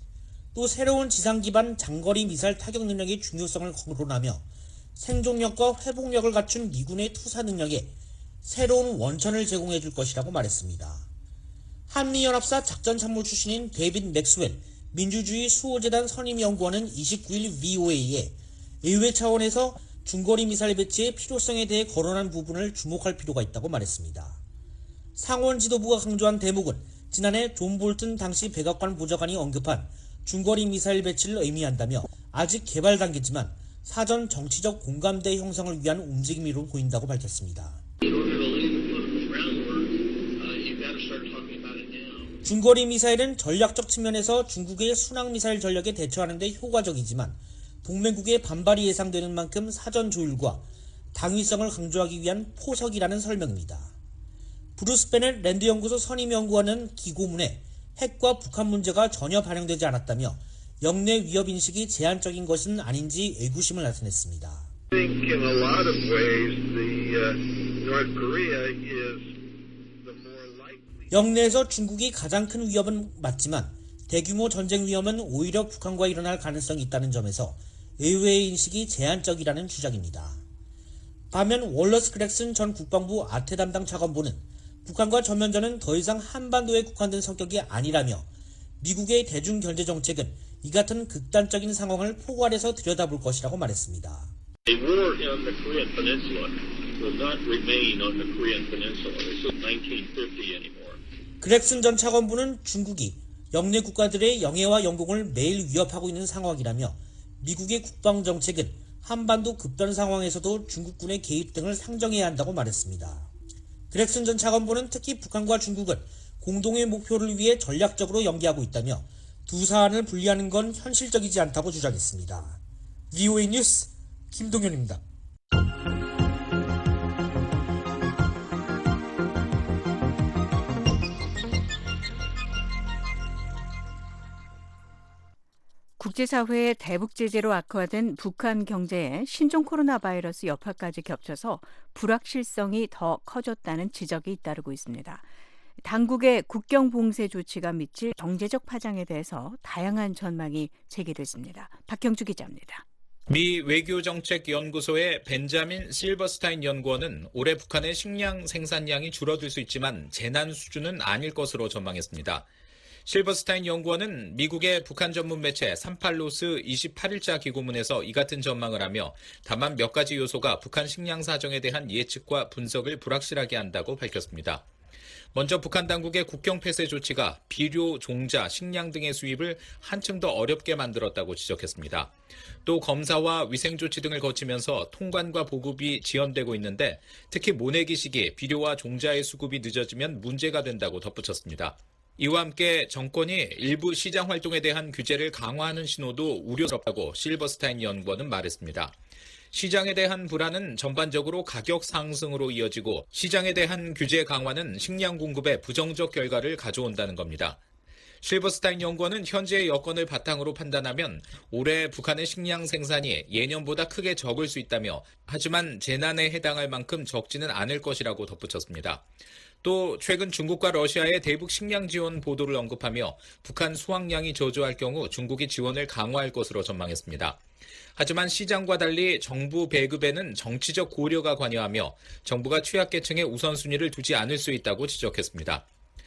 또 새로운 지상 기반 장거리 미사일 타격 능력의 중요성을 거론하며 생존력과 회복력을 갖춘 미군의 투사 능력에 새로운 원천을 제공해 줄 것이라고 말했습니다. 한미연합사 작전참모 출신인 데이빗 맥스웰 민주주의 수호재단 선임연구원은 이십구일 브이오에이에 의회 차원에서 중거리 미사일 배치의 필요성에 대해 거론한 부분을 주목할 필요가 있다고 말했습니다. 상원 지도부가 강조한 대목은 지난해 존 볼튼 당시 백악관 보좌관이 언급한 중거리 미사일 배치를 의미한다며 아직 개발 단계지만 사전 정치적 공감대 형성을 위한 움직임으로 보인다고 밝혔습니다. 중거리 미사일은 전략적 측면에서 중국의 순항미사일 전력에 대처하는 데 효과적이지만 동맹국의 반발이 예상되는 만큼 사전 조율과 당위성을 강조하기 위한 포석이라는 설명입니다. 브루스 베넷 랜드연구소 선임연구원은 기고문에 핵과 북한 문제가 전혀 반영되지 않았다며 영내 위협인식이 제한적인 것은 아닌지 의구심을 나타냈습니다. 영내에서 중국이 가장 큰 위협은 맞지만 대규모 전쟁 위험은 오히려 북한과 일어날 가능성이 있다는 점에서 의외의 인식이 제한적이라는 주장입니다. 반면 월러스 그렉슨 전 국방부 아태 담당 차관보는 북한과 전면전은 더 이상 한반도에 국한된 성격이 아니라며 미국의 대중경제정책은 이 같은 극단적인 상황을 포괄해서 들여다볼 것이라고 말했습니다. A war in the Korean Peninsula will not remain on the Korean Peninsula. This is nineteen fifty anymore. 그렉슨 전 차관보는 중국이 영내 국가들의 영해와 영공을 매일 위협하고 있는 상황이라며 미국의 국방정책은 한반도 급변 상황에서도 중국군의 개입 등을 상정해야 한다고 말했습니다. 그렉슨 전 차관보는 특히 북한과 중국은 공동의 목표를 위해 전략적으로 연계하고 있다며 두 사안을 분리하는 건 현실적이지 않다고 주장했습니다. 브이오에이 뉴스 김동현입니다. 국제사회의 대북 제재로 악화된 북한 경제에 신종 코로나 바이러스 여파까지 겹쳐서 불확실성이 더 커졌다는 지적이 잇따르고 있습니다. 당국의 국경 봉쇄 조치가 미칠 경제적 파장에 대해서 다양한 전망이 제기됐습니다. 박형주 기자입니다. 미 외교정책연구소의 벤자민 실버스타인 연구원은 올해 북한의 식량 생산량이 줄어들 수 있지만 재난 수준은 아닐 것으로 전망했습니다. 실버스타인 연구원은 미국의 북한 전문 매체 삼팔로스 이십팔일자 기고문에서 이 같은 전망을 하며 다만 몇 가지 요소가 북한 식량 사정에 대한 예측과 분석을 불확실하게 한다고 밝혔습니다. 먼저 북한 당국의 국경 폐쇄 조치가 비료, 종자, 식량 등의 수입을 한층 더 어렵게 만들었다고 지적했습니다. 또 검사와 위생 조치 등을 거치면서 통관과 보급이 지연되고 있는데 특히 모내기 시기 비료와 종자의 수급이 늦어지면 문제가 된다고 덧붙였습니다. 이와 함께 정권이 일부 시장 활동에 대한 규제를 강화하는 신호도 우려스럽다고 실버스타인 연구원은 말했습니다. 시장에 대한 불안은 전반적으로 가격 상승으로 이어지고 시장에 대한 규제 강화는 식량 공급에 부정적 결과를 가져온다는 겁니다. 실버스타인 연구원은 현재의 여건을 바탕으로 판단하면 올해 북한의 식량 생산이 예년보다 크게 적을 수 있다며 하지만 재난에 해당할 만큼 적지는 않을 것이라고 덧붙였습니다. 또 최근 중국과 러시아의 대북 식량 지원 보도를 언급하며 북한 수확량이 저조할 경우 중국이 지원을 강화할 것으로 전망했습니다. 하지만 시장과 달리 정부 배급에는 정치적 고려가 관여하며 정부가 취약계층의 우선순위를 두지 않을 수 있다고 지적했습니다.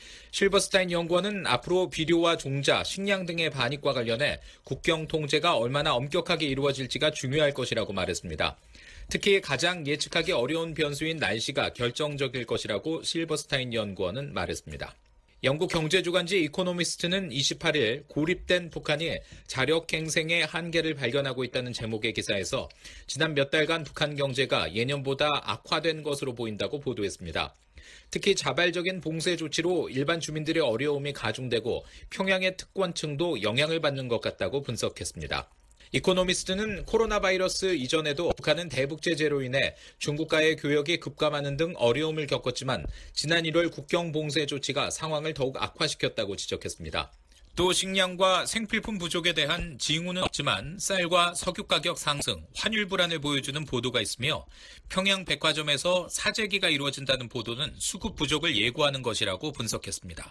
실버스타인 연구원은 앞으로 비료와 종자, 식량 등의 반입과 관련해 국경 통제가 얼마나 엄격하게 이루어질지가 중요할 것이라고 말했습니다. 특히 가장 예측하기 어려운 변수인 날씨가 결정적일 것이라고 실버스타인 연구원은 말했습니다. 영국 경제주간지 이코노미스트는 이십팔일 고립된 북한이 자력갱생의 한계를 발견하고 있다는 제목의 기사에서 지난 몇 달간 북한 경제가 예년보다 악화된 것으로 보인다고 보도했습니다. 특히 자발적인 봉쇄 조치로 일반 주민들의 어려움이 가중되고 평양의 특권층도 영향을 받는 것 같다고 분석했습니다. 이코노미스트는 코로나 바이러스 이전에도 북한은 대북 제재로 인해 중국과의 교역이 급감하는 등 어려움을 겪었지만 지난 일월 국경 봉쇄 조치가 상황을 더욱 악화시켰다고 지적했습니다. 또 식량과 생필품 부족에 대한 징후는 없지만 쌀과 석유 가격 상승, 환율 불안을 보여주는 보도가 있으며 평양 백화점에서 사재기가 이루어진다는 보도는 수급 부족을 예고하는 것이라고 분석했습니다.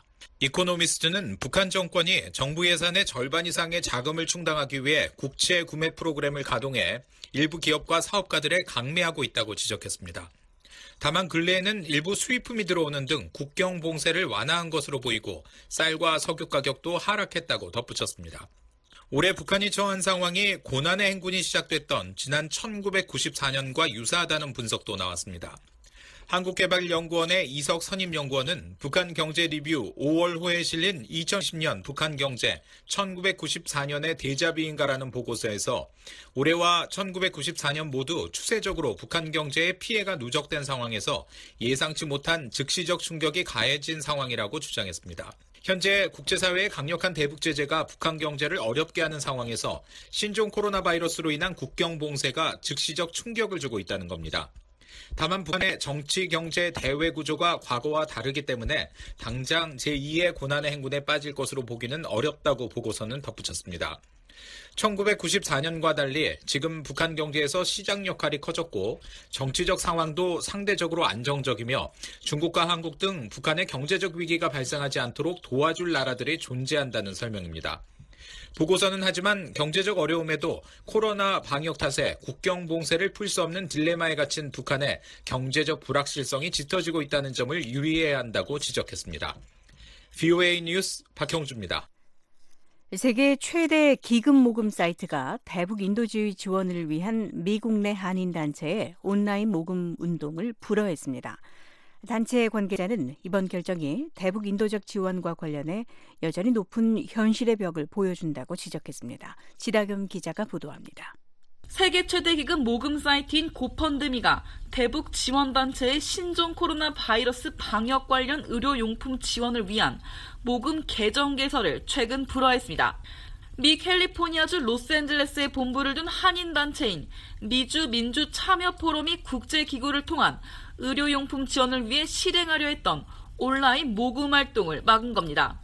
이코노미스트는 북한 정권이 정부 예산의 절반 이상의 자금을 충당하기 위해 국채 구매 프로그램을 가동해 일부 기업과 사업가들을 강매하고 있다고 지적했습니다. 다만 근래에는 일부 수입품이 들어오는 등 국경 봉쇄를 완화한 것으로 보이고 쌀과 석유 가격도 하락했다고 덧붙였습니다. 올해 북한이 처한 상황이 고난의 행군이 시작됐던 지난 천구백구십사 년과 유사하다는 분석도 나왔습니다. 한국개발연구원의 이석 선임연구원은 북한 경제 리뷰 오월 호에 실린 이천십 년 북한 경제 천구백구십사 년의 대자비인가라는 보고서에서 올해와 천구백구십사 년 모두 추세적으로 북한 경제에 피해가 누적된 상황에서 예상치 못한 즉시적 충격이 가해진 상황이라고 주장했습니다. 현재 국제사회의 강력한 대북 제재가 북한 경제를 어렵게 하는 상황에서 신종 코로나 바이러스로 인한 국경 봉쇄가 즉시적 충격을 주고 있다는 겁니다. 다만 북한의 정치, 경제, 대외 구조가 과거와 다르기 때문에 당장 제이의 고난의 행군에 빠질 것으로 보기는 어렵다고 보고서는 덧붙였습니다. 천구백구십사 년과 달리 지금 북한 경제에서 시장 역할이 커졌고 정치적 상황도 상대적으로 안정적이며 중국과 한국 등 북한의 경제적 위기가 발생하지 않도록 도와줄 나라들이 존재한다는 설명입니다. 보고서는 하지만 경제적 어려움에도 코로나 방역 탓에 국경 봉쇄를 풀 수 없는 딜레마에 갇힌 북한의 경제적 불확실성이 짙어지고 있다는 점을 유의해야 한다고 지적했습니다. 브이오에이 뉴스 박형주입니다. 세계 최대 기금 모금 사이트가 대북 인도주의 지원을 위한 미국 내 한인 단체의 온라인 모금 운동을 불허했습니다. 단체 관계자는 이번 결정이 대북 인도적 지원과 관련해 여전히 높은 현실의 벽을 보여준다고 지적했습니다. 지다겸 기자가 보도합니다. 세계 최대 기금 모금 사이트인 고펀드미가 대북 지원단체의 신종 코로나 바이러스 방역 관련 의료용품 지원을 위한 모금 계정 개설을 최근 불허했습니다. 미 캘리포니아주 로스앤젤레스에 본부를 둔 한인단체인 미주 민주참여포럼이 국제기구를 통한 의료용품 지원을 위해 실행하려 했던 온라인 모금 활동을 막은 겁니다.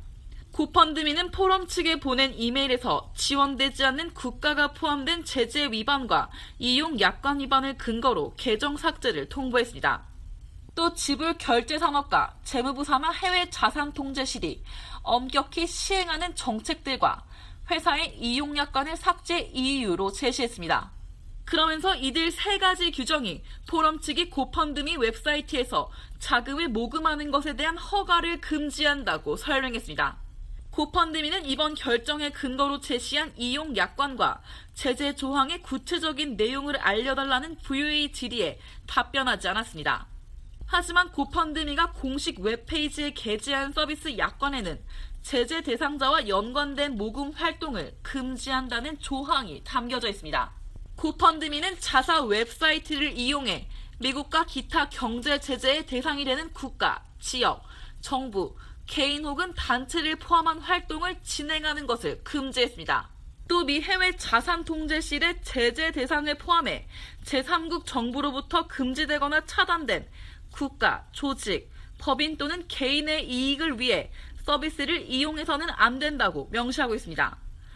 고펀드미는 포럼 측에 보낸 이메일에서 지원되지 않는 국가가 포함된 제재 위반과 이용 약관 위반을 근거로 계정 삭제를 통보했습니다. 또 지불 결제 산업과 재무부 산하 해외 자산 통제실이 엄격히 시행하는 정책들과 회사의 이용 약관을 삭제 이유로 제시했습니다. 그러면서 이들 세 가지 규정이 포럼 측이 고펀드미 웹사이트에서 자금을 모금하는 것에 대한 허가를 금지한다고 설명했습니다. 고펀드미는 이번 결정의 근거로 제시한 이용 약관과 제재 조항의 구체적인 내용을 알려달라는 브이오에이 질의에 답변하지 않았습니다. 하지만 고펀드미가 공식 웹페이지에 게재한 서비스 약관에는 제재 대상자와 연관된 모금 활동을 금지한다는 조항이 담겨져 있습니다. 고펀드미는 자사 웹사이트를 이용해 미국과 기타 경제 제재의 대상이 되는 국가, 지역, 정부, 개인 혹은 단체를 포함한 활동을 진행하는 것을 금지했습니다. 또 미 해외 자산통제실의 제재 대상을 포함해 제삼국 정부로부터 금지되거나 차단된 국가, 조직, 법인 또는 개인의 이익을 위해 서비스를 이용해서는 안 된다고 명시하고 있습니다.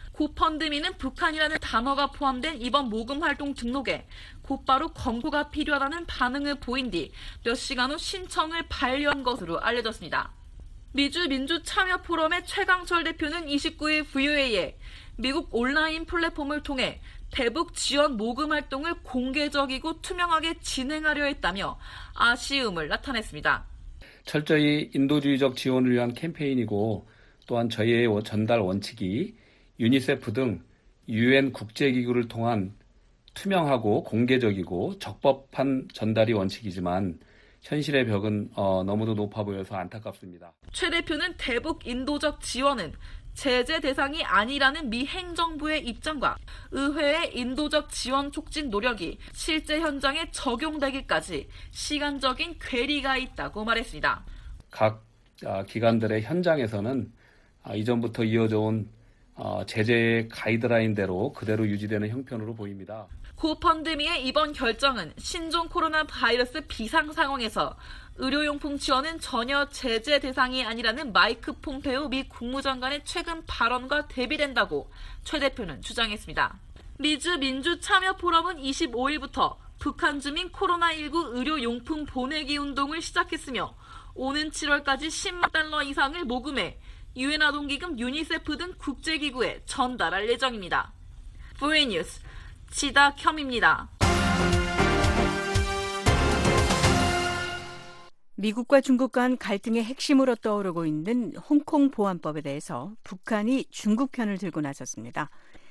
고펀드미는 북한이라는 단어가 포함된 이번 모금 활동 등록에 곧바로 검토가 필요하다는 반응을 보인 뒤 몇 시간 후 신청을 반려한 것으로 알려졌습니다. 미주 민주참여포럼의 최강철 대표는 이십구 일 브이오에이에 미국 온라인 플랫폼을 통해 대북 지원 모금 활동을 공개적이고 투명하게 진행하려 했다며 아쉬움을 나타냈습니다. 철저히 인도주의적 지원을 위한 캠페인이고 또한 저희의 전달 원칙이 유니세프 등 유엔 국제기구를 통한 투명하고 공개적이고 적법한 전달이 원칙이지만 현실의 벽은 어, 너무도 높아 보여서 안타깝습니다. 최 대표는 대북 인도적 지원은 제재 대상이 아니라는 미 행정부의 입장과 의회의 인도적 지원 촉진 노력이 실제 현장에 적용되기까지 시간적인 괴리가 있다고 말했습니다. 각 기관들의 현장에서는 이전부터 이어져 온 제재의 가이드라인대로 그대로 유지되는 형편으로 보입니다. 고펀드미의 이번 결정은 신종 코로나 바이러스 비상 상황에서 의료용품 지원은 전혀 제재 대상이 아니라는 마이크 폼페오 미 국무장관의 최근 발언과 대비된다고 최 대표는 주장했습니다. 미주 민주참여포럼은 이십오 일부터 북한 주민 코로나십구 의료용품 보내기 운동을 시작했으며 오는 칠월까지 십만 달러 이상을 모금해 유엔 아동기금 유니세프 등 국제기구에 전달할 예정입니다. 브이오에이 뉴스 지다겸입니다. 미국과 중국 간 갈등의 핵심으로 떠오르고 있는 홍콩 보안법에 대해서 북한이 중국 편을 들고 나섰습니다.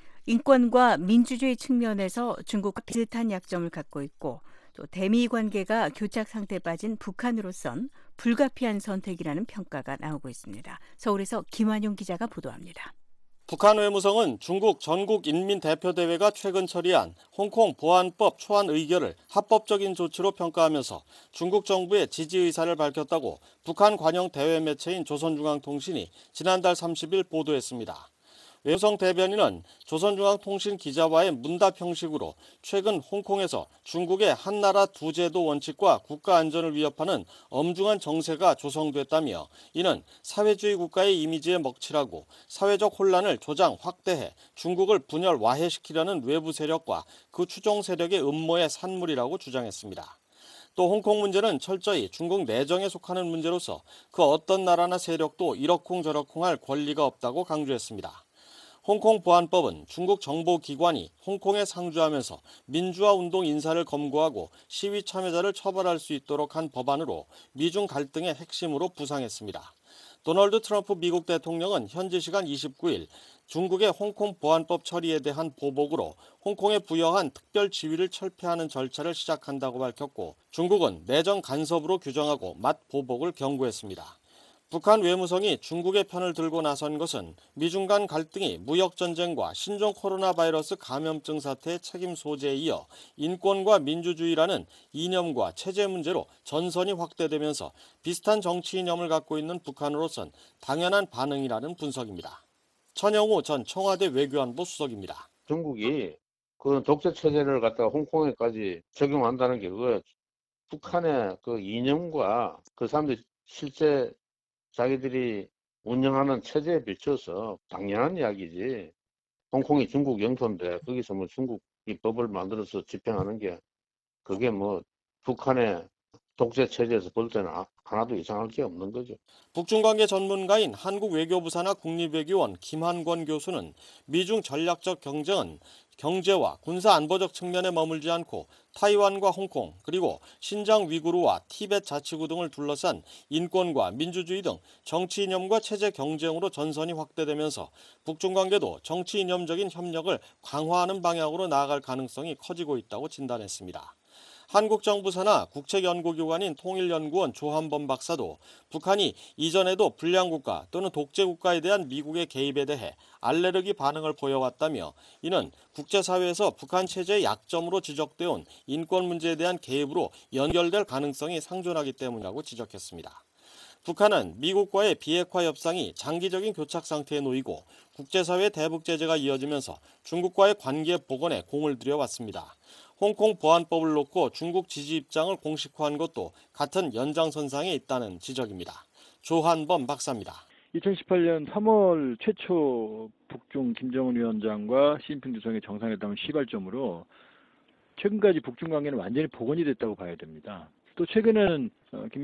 인권과 민주주의 측면에서 중국과 비슷한 약점을 갖고 있고 또 대미 관계가 교착 상태에 빠진 북한으로선 불가피한 선택이라는 평가가 나오고 있습니다. 서울에서 김환용 기자가 보도합니다. 북한 외무성은 중국 전국인민대표대회가 최근 처리한 홍콩 보안법 초안 의결을 합법적인 조치로 평가하면서 중국 정부의 지지 의사를 밝혔다고 북한 관영 대외 매체인 조선중앙통신이 지난달 삼십 일 보도했습니다. 외무성 대변인은 조선중앙통신 기자와의 문답 형식으로 최근 홍콩에서 중국의 한나라 두 제도 원칙과 국가 안전을 위협하는 엄중한 정세가 조성됐다며 이는 사회주의 국가의 이미지에 먹칠하고 사회적 혼란을 조장 확대해 중국을 분열 와해시키려는 외부 세력과 그 추종 세력의 음모의 산물이라고 주장했습니다. 또 홍콩 문제는 철저히 중국 내정에 속하는 문제로서 그 어떤 나라나 세력도 이러쿵저러쿵할 권리가 없다고 강조했습니다. 홍콩 보안법은 중국 정보기관이 홍콩에 상주하면서 민주화 운동 인사를 검거하고 시위 참여자를 처벌할 수 있도록 한 법안으로 미중 갈등의 핵심으로 부상했습니다. 도널드 트럼프 미국 대통령은 현지 시간 이십구 일 중국의 홍콩 보안법 처리에 대한 보복으로 홍콩에 부여한 특별 지위를 철폐하는 절차를 시작한다고 밝혔고 중국은 내정 간섭으로 규정하고 맞 보복을 경고했습니다. 북한 외무성이 중국의 편을 들고 나선 것은 미중 간 갈등이 무역전쟁과 신종 코로나 바이러스 감염증 사태의 책임 소재에 이어 인권과 민주주의라는 이념과 체제 문제로 전선이 확대되면서 비슷한 정치 이념을 갖고 있는 북한으로선 당연한 반응이라는 분석입니다. 천영우 전 청와대 외교안보 수석입니다. 중국이 그 독재 체제를 갖다가 홍콩에까지 적용한다는 게 그 북한의 그 이념과 그 사람들이 실제 자기들이 운영하는 체제에 비춰서 당연한 이야기지. 홍콩이 중국 영토인데 거기서 뭐 중국이 법을 만들어서 집행하는 게 그게 뭐 북한의 독재 체제에서 볼 때는 하나도 이상할 게 없는 거죠. 북중관계 전문가인 한국외교부산하 국립외교원 김한권 교수는 미중 전략적 경쟁은 경제와 군사안보적 측면에 머물지 않고 타이완과 홍콩 그리고 신장 위구르와 티벳 자치구 등을 둘러싼 인권과 민주주의 등 정치 이념과 체제 경쟁으로 전선이 확대되면서 북중관계도 정치 이념적인 협력을 강화하는 방향으로 나아갈 가능성이 커지고 있다고 진단했습니다. 한국 정부 산하 국책연구기관인 통일연구원 조한범 박사도 북한이 이전에도 불량국가 또는 독재국가에 대한 미국의 개입에 대해 알레르기 반응을 보여왔다며 이는 국제사회에서 북한 체제의 약점으로 지적되어 온 인권 문제에 대한 개입으로 연결될 가능성이 상존하기 때문이라고 지적했습니다. 북한은 미국과의 비핵화 협상이 장기적인 교착 상태에 놓이고 국제사회 대북 제재가 이어지면서 중국과의 관계 복원에 공을 들여왔습니다. 홍콩 보안법을 놓고 중국 지지 입장을 공식화한 것도 같은 연장선상에 있다는 지적입니다. 조한범 박사입니다. 이천십팔 년 삼월 최초 북중 김정은 위원장과 시진핑 주석의 정상회담을 시발점으로 최근까지 북중 관계는 완전히 복원이 됐다고 봐야 됩니다. 또 최근에는 김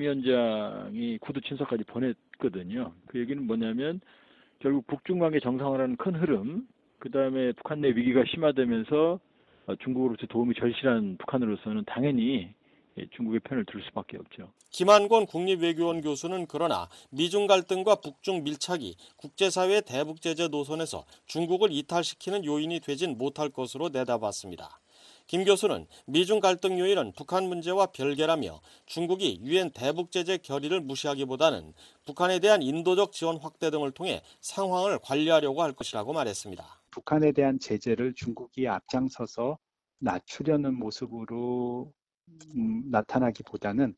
위원장이 구두 친서까지 보냈거든요. 그 얘기는 뭐냐면 결국 북중 관계 정상화라는 큰 흐름, 그 다음에 북한 내 위기가 심화되면서 중국으로부터 도움이 절실한 북한으로서는 당연히 중국의 편을 들 수밖에 없죠. 김한권 국립외교원 교수는 그러나 미중 갈등과 북중 밀착이 국제사회의 대북 제재 노선에서 중국을 이탈시키는 요인이 되진 못할 것으로 내다봤습니다. 김 교수는 미중 갈등 요인은 북한 문제와 별개라며 중국이 유엔 대북 제재 결의를 무시하기보다는 북한에 대한 인도적 지원 확대 등을 통해 상황을 관리하려고 할 것이라고 말했습니다. 북한에 대한 제재를 중국이 앞장서서 낮추려는 모습으로 음, 나타나기보다는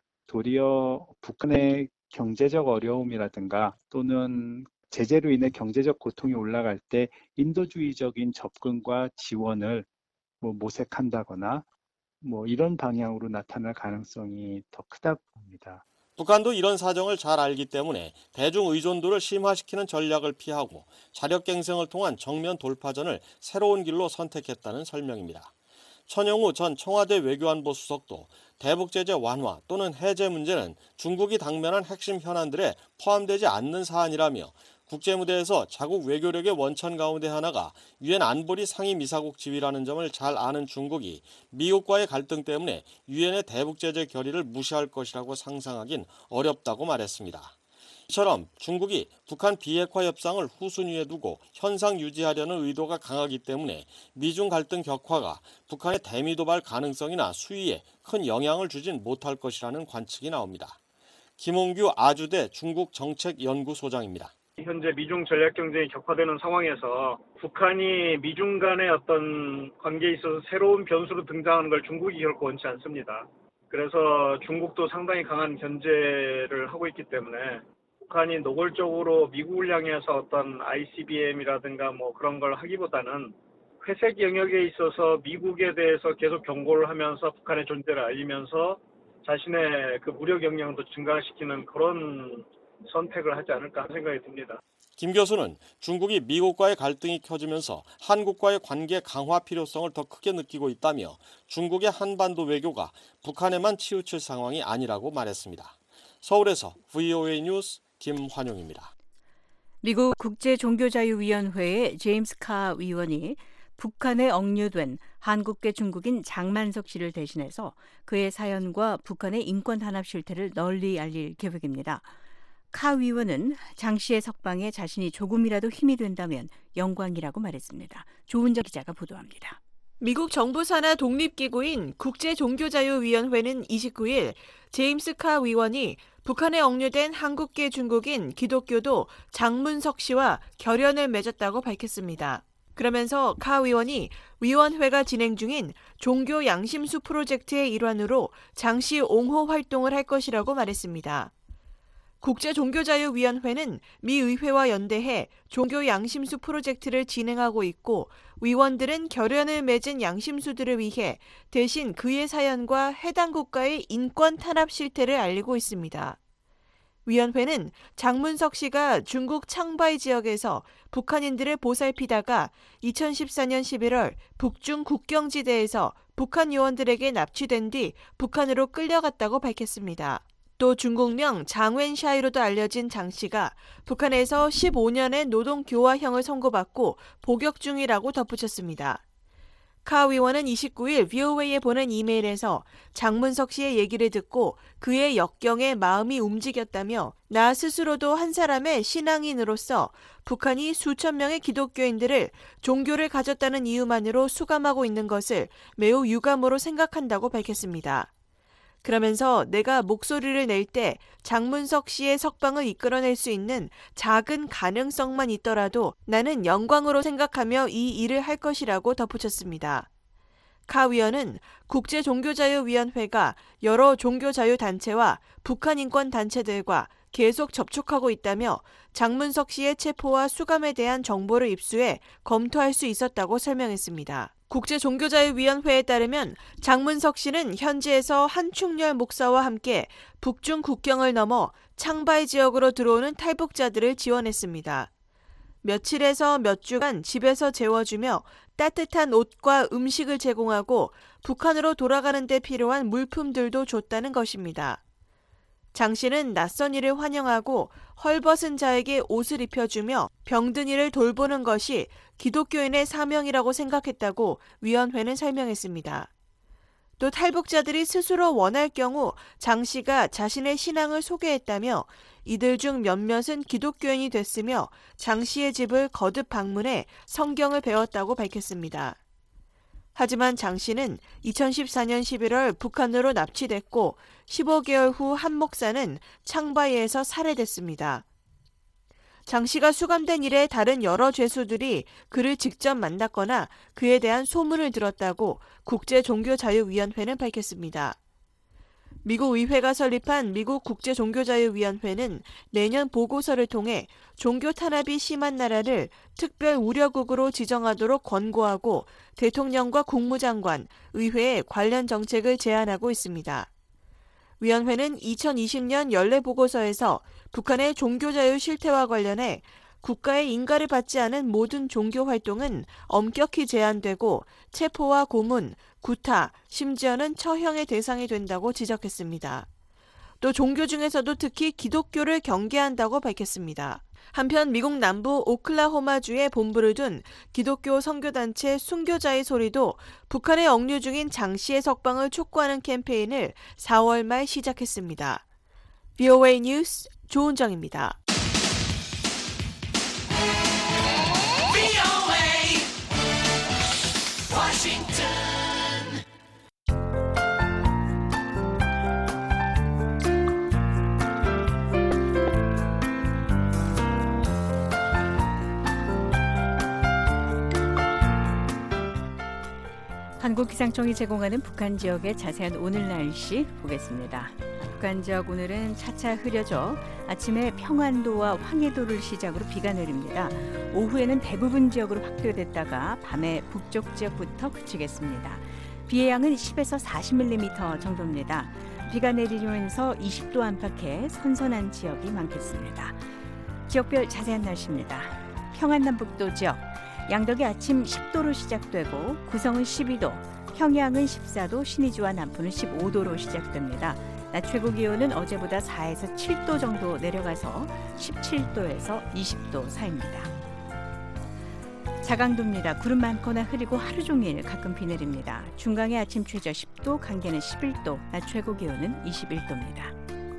도리어 북한의 경제적 어려움이라든가 또는 제재로 인해 경제적 고통이 올라갈 때 인도주의적인 접근과 지원을 뭐 모색한다거나 뭐 이런 방향으로 나타날 가능성이 더 크다고 봅니다. 북한도 이런 사정을 잘 알기 때문에 대중 의존도를 심화시키는 전략을 피하고 자력갱생을 통한 정면 돌파전을 새로운 길로 선택했다는 설명입니다. 천영우 전 청와대 외교안보 수석도 대북제재 완화 또는 해제 문제는 중국이 당면한 핵심 현안들에 포함되지 않는 사안이라며 국제무대에서 자국 외교력의 원천 가운데 하나가 유엔 안보리 상임이사국 지위라는 점을 잘 아는 중국이 미국과의 갈등 때문에 유엔의 대북제재 결의를 무시할 것이라고 상상하긴 어렵다고 말했습니다. 이처럼 중국이 북한 비핵화 협상을 후순위에 두고 현상 유지하려는 의도가 강하기 때문에 미중 갈등 격화가 북한의 대미 도발 가능성이나 수위에 큰 영향을 주진 못할 것이라는 관측이 나옵니다. 김홍규 아주대 중국정책연구소장입니다. 현재 미중 전략 경쟁이 격화되는 상황에서 북한이 미중 간의 어떤 관계에 있어서 새로운 변수로 등장하는 걸 중국이 결코 원치 않습니다. 그래서 중국도 상당히 강한 견제를 하고 있기 때문에 북한이 노골적으로 미국을 향해서 어떤 아이씨비엠이라든가 뭐 그런 걸 하기보다는 회색 영역에 있어서 미국에 대해서 계속 경고를 하면서 북한의 존재를 알리면서 자신의 그 무력 역량도 증가시키는 그런 선택을 하지 않을까 하는 생각이 듭니다. 김 교수는 중국이 미국과의 갈등이 켜지면서 한국과의 관계 강화 필요성을 더 크게 느끼고 있다며 중국의 한반도 외교가 북한에만 치우칠 상황이 아니라고 말했습니다. 서울에서 브이오에이 뉴스 김환용입니다. 미국 국제종교자유위원회의 제임스 카 의원이 북한에 억류된 한국계 중국인 장만석 씨를 대신해서 그의 사연과 북한의 인권 탄압 실태를 널리 알릴 계획입니다. 카 의원은 장 씨의 석방에 자신이 조금이라도 힘이 된다면 영광이라고 말했습니다. 조은정 기자가 보도합니다. 미국 정부 산하 독립기구인 국제종교자유위원회는 이십구일 제임스 카 의원이 북한에 억류된 한국계 중국인 기독교도 장문석 씨와 결연을 맺었다고 밝혔습니다. 그러면서 카 의원이 위원회가 진행 중인 종교 양심수 프로젝트의 일환으로 장 씨 옹호 활동을 할 것이라고 말했습니다. 국제종교자유위원회는 미 의회와 연대해 종교 양심수 프로젝트를 진행하고 있고 위원들은 결연을 맺은 양심수들을 위해 대신 그의 사연과 해당 국가의 인권 탄압 실태를 알리고 있습니다. 위원회는 장문석 씨가 중국 창바이 지역에서 북한인들을 보살피다가 이천십사년 십일월 북중 국경지대에서 북한 요원들에게 납치된 뒤 북한으로 끌려갔다고 밝혔습니다. 또 중국명 장웬샤이로도 알려진 장 씨가 북한에서 십오년의 노동교화형을 선고받고 복역 중이라고 덧붙였습니다. 카 의원은 이십구일 브이오에이에 보낸 이메일에서 장문석 씨의 얘기를 듣고 그의 역경에 마음이 움직였다며 나 스스로도 한 사람의 신앙인으로서 북한이 수천 명의 기독교인들을 종교를 가졌다는 이유만으로 수감하고 있는 것을 매우 유감으로 생각한다고 밝혔습니다. 그러면서 내가 목소리를 낼 때 장문석 씨의 석방을 이끌어낼 수 있는 작은 가능성만 있더라도 나는 영광으로 생각하며 이 일을 할 것이라고 덧붙였습니다. 카 위원은 국제종교자유위원회가 여러 종교자유단체와 북한 인권단체들과 계속 접촉하고 있다며 장문석 씨의 체포와 수감에 대한 정보를 입수해 검토할 수 있었다고 설명했습니다. 국제종교자유위원회에 따르면 장문석 씨는 현지에서 한충렬 목사와 함께 북중 국경을 넘어 창바이 지역으로 들어오는 탈북자들을 지원했습니다. 며칠에서 몇 주간 집에서 재워주며 따뜻한 옷과 음식을 제공하고 북한으로 돌아가는 데 필요한 물품들도 줬다는 것입니다. 장 씨는 낯선 이를 환영하고 헐벗은 자에게 옷을 입혀주며 병든 이를 돌보는 것이 기독교인의 사명이라고 생각했다고 위원회는 설명했습니다. 또 탈북자들이 스스로 원할 경우 장 씨가 자신의 신앙을 소개했다며 이들 중 몇몇은 기독교인이 됐으며 장 씨의 집을 거듭 방문해 성경을 배웠다고 밝혔습니다. 하지만 장 씨는 이천십사년 십일월 북한으로 납치됐고 십오 개월 후 한 목사는 창바이에서 살해됐습니다. 장 씨가 수감된 이래 다른 여러 죄수들이 그를 직접 만났거나 그에 대한 소문을 들었다고 국제종교자유위원회는 밝혔습니다. 미국 의회가 설립한 미국 국제종교자유위원회는 내년 보고서를 통해 종교 탄압이 심한 나라를 특별 우려국으로 지정하도록 권고하고 대통령과 국무장관, 의회에 관련 정책을 제안하고 있습니다. 위원회는 이천이십년 연례 보고서에서 북한의 종교자유 실태와 관련해 국가의 인가를 받지 않은 모든 종교 활동은 엄격히 제한되고 체포와 고문, 구타, 심지어는 처형의 대상이 된다고 지적했습니다. 또 종교 중에서도 특히 기독교를 경계한다고 밝혔습니다. 한편 미국 남부 오클라호마주에 본부를 둔 기독교 선교단체 순교자의 소리도 북한에 억류 중인 장 씨의 석방을 촉구하는 캠페인을 사월 말 시작했습니다. 브이오에이 뉴스 조은정입니다. 한국기상청이 제공하는 북한 지역의 자세한 오늘 날씨 보겠습니다. 북한 지역 오늘은 차차 흐려져 아침에 평안도와 황해도를 시작으로 비가 내립니다. 오후에는 대부분 지역으로 확대됐다가 밤에 북쪽 지역부터 그치겠습니다. 비의 양은 십에서 사십 밀리미터 정도입니다. 비가 내리면서 이십 도 안팎의 선선한 지역이 많겠습니다. 지역별 자세한 날씨입니다. 평안남북도 지역 양덕이 아침 십 도로 시작되고 구성은 십이 도, 평양은 십사 도, 신의주와 남포는 십오 도로 시작됩니다. 낮 최고 기온은 어제보다 사에서 칠 도 정도 내려가서 십칠 도에서 이십 도 사이입니다. 자강도입니다. 구름 많거나 흐리고 하루 종일 가끔 비 내립니다. 중강의 아침 최저 십 도, 강계는 십일 도, 낮 최고 기온은 이십일 도입니다.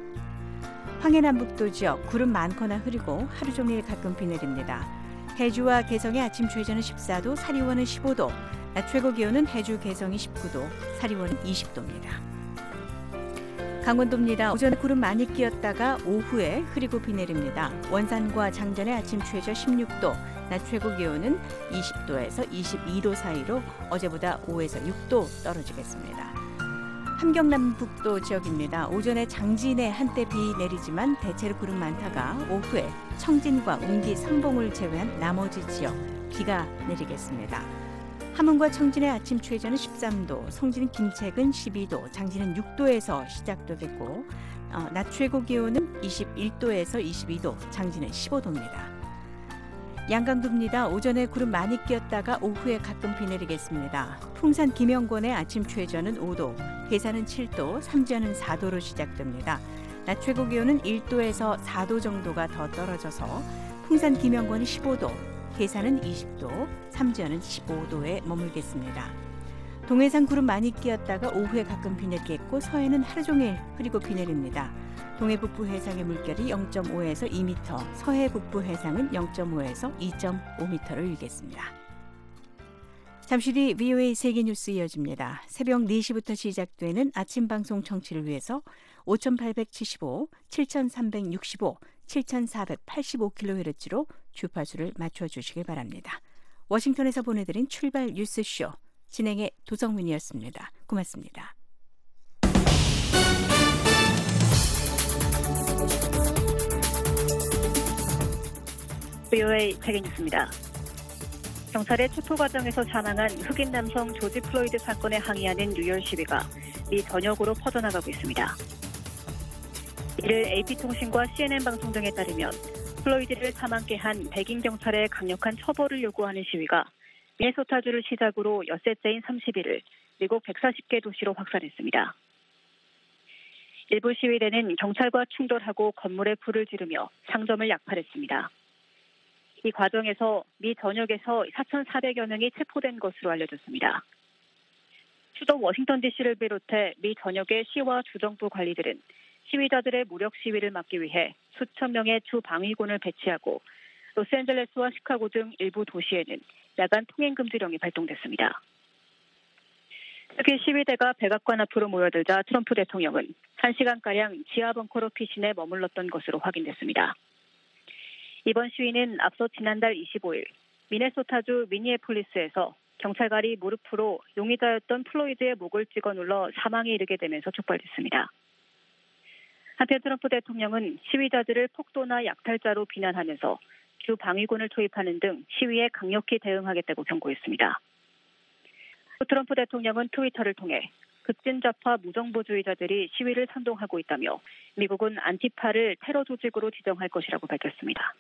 황해남북도 지역 구름 많거나 흐리고 하루 종일 가끔 비 내립니다. 해주와 개성의 아침 최저는 십사 도, 사리원은 십오 도, 낮 최고 기온은 해주 개성이 십구 도, 사리원은 이십 도입니다. 강원도입니다. 오전에 구름 많이 끼었다가 오후에 흐리고 비 내립니다. 원산과 장전의 아침 최저 십육 도, 낮 최고 기온은 이십 도에서 이십이 도 사이로 어제보다 오에서 육 도 떨어지겠습니다. 함경남북도 지역입니다. 오전에 장진에 한때 비 내리지만 대체로 구름 많다가 오후에 청진과 웅기, 삼봉을 제외한 나머지 지역 비가 내리겠습니다. 함흥과 청진의 아침 최저는 십삼 도, 성진 김책은 십이 도, 장진은 육 도에서 시작되겠고 어, 낮 최고 기온은 이십일 도에서 이십이 도, 장진은 십오 도입니다. 양강도입니다. 오전에 구름 많이 끼었다가 오후에 가끔 비 내리겠습니다. 풍산 김영권의 아침 최저는 오 도, 괴산은 칠 도, 삼지연은 사 도로 시작됩니다. 낮 최고 기온은 일 도에서 사 도 정도가 더 떨어져서 풍산 김영권이 십오 도, 괴산은 이십 도, 삼지연은 십오 도에 머물겠습니다. 동해상 구름 많이 끼었다가 오후에 가끔 비 내리겠고 서해는 하루 종일 흐리고 비 내립니다. 동해 북부 해상의 물결이 영 점 오에서 이 미터, 서해 북부 해상은 영 점 오에서 이 점 오 미터를 일겠습니다. 잠시 뒤 브이오에이 세계뉴스 이어집니다. 새벽 네 시부터 시작되는 아침 방송 청취를 위해서 오천팔백칠십오, 칠천삼백육십오, 칠천사백팔십오 킬로헤르츠로 주파수를 맞춰주시길 바랍니다. 워싱턴에서 보내드린 출발 뉴스쇼 진행의 도성민이었습니다. 고맙습니다. 브이오에이 세계뉴스입니다. 경찰의 체포 과정에서 사망한 흑인 남성 조지 플로이드 사건에 항의하는 뉴열 시위가 미 전역으로 퍼져나가고 있습니다. 이를 에이피통신과 씨엔엔 방송 등에 따르면 플로이드를 사망케 한 백인 경찰의 강력한 처벌을 요구하는 시위가 미네소타주를 시작으로 엿새째인 삼십 일을 미국 백사십 개 도시로 확산했습니다. 일부 시위대는 경찰과 충돌하고 건물에 불을 지르며 상점을 약탈했습니다. 이 과정에서 미 전역에서 사천사백여 명이 체포된 것으로 알려졌습니다. 수도 워싱턴 디씨를 비롯해 미 전역의 시와 주정부 관리들은 시위자들의 무력 시위를 막기 위해 수천 명의 주 방위군을 배치하고 로스앤젤레스와 시카고 등 일부 도시에는 야간 통행 금지령이 발동됐습니다. 특히 시위대가 백악관 앞으로 모여들자 트럼프 대통령은 한 시간가량 지하 벙커로 피신해 머물렀던 것으로 확인됐습니다. 이번 시위는 앞서 지난달 이십오 일 미네소타주 미니애폴리스에서 경찰관이 무릎으로 용의자였던 플로이드의 목을 찍어 눌러 사망에 이르게 되면서 촉발됐습니다. 한편 트럼프 대통령은 시위자들을 폭도나 약탈자로 비난하면서 주 방위군을 투입하는 등 시위에 강력히 대응하겠다고 경고했습니다. 트럼프 대통령은 트위터를 통해 극진좌파 무정부주의자들이 시위를 선동하고 있다며 미국은 안티파를 테러 조직으로 지정할 것이라고 밝혔습니다.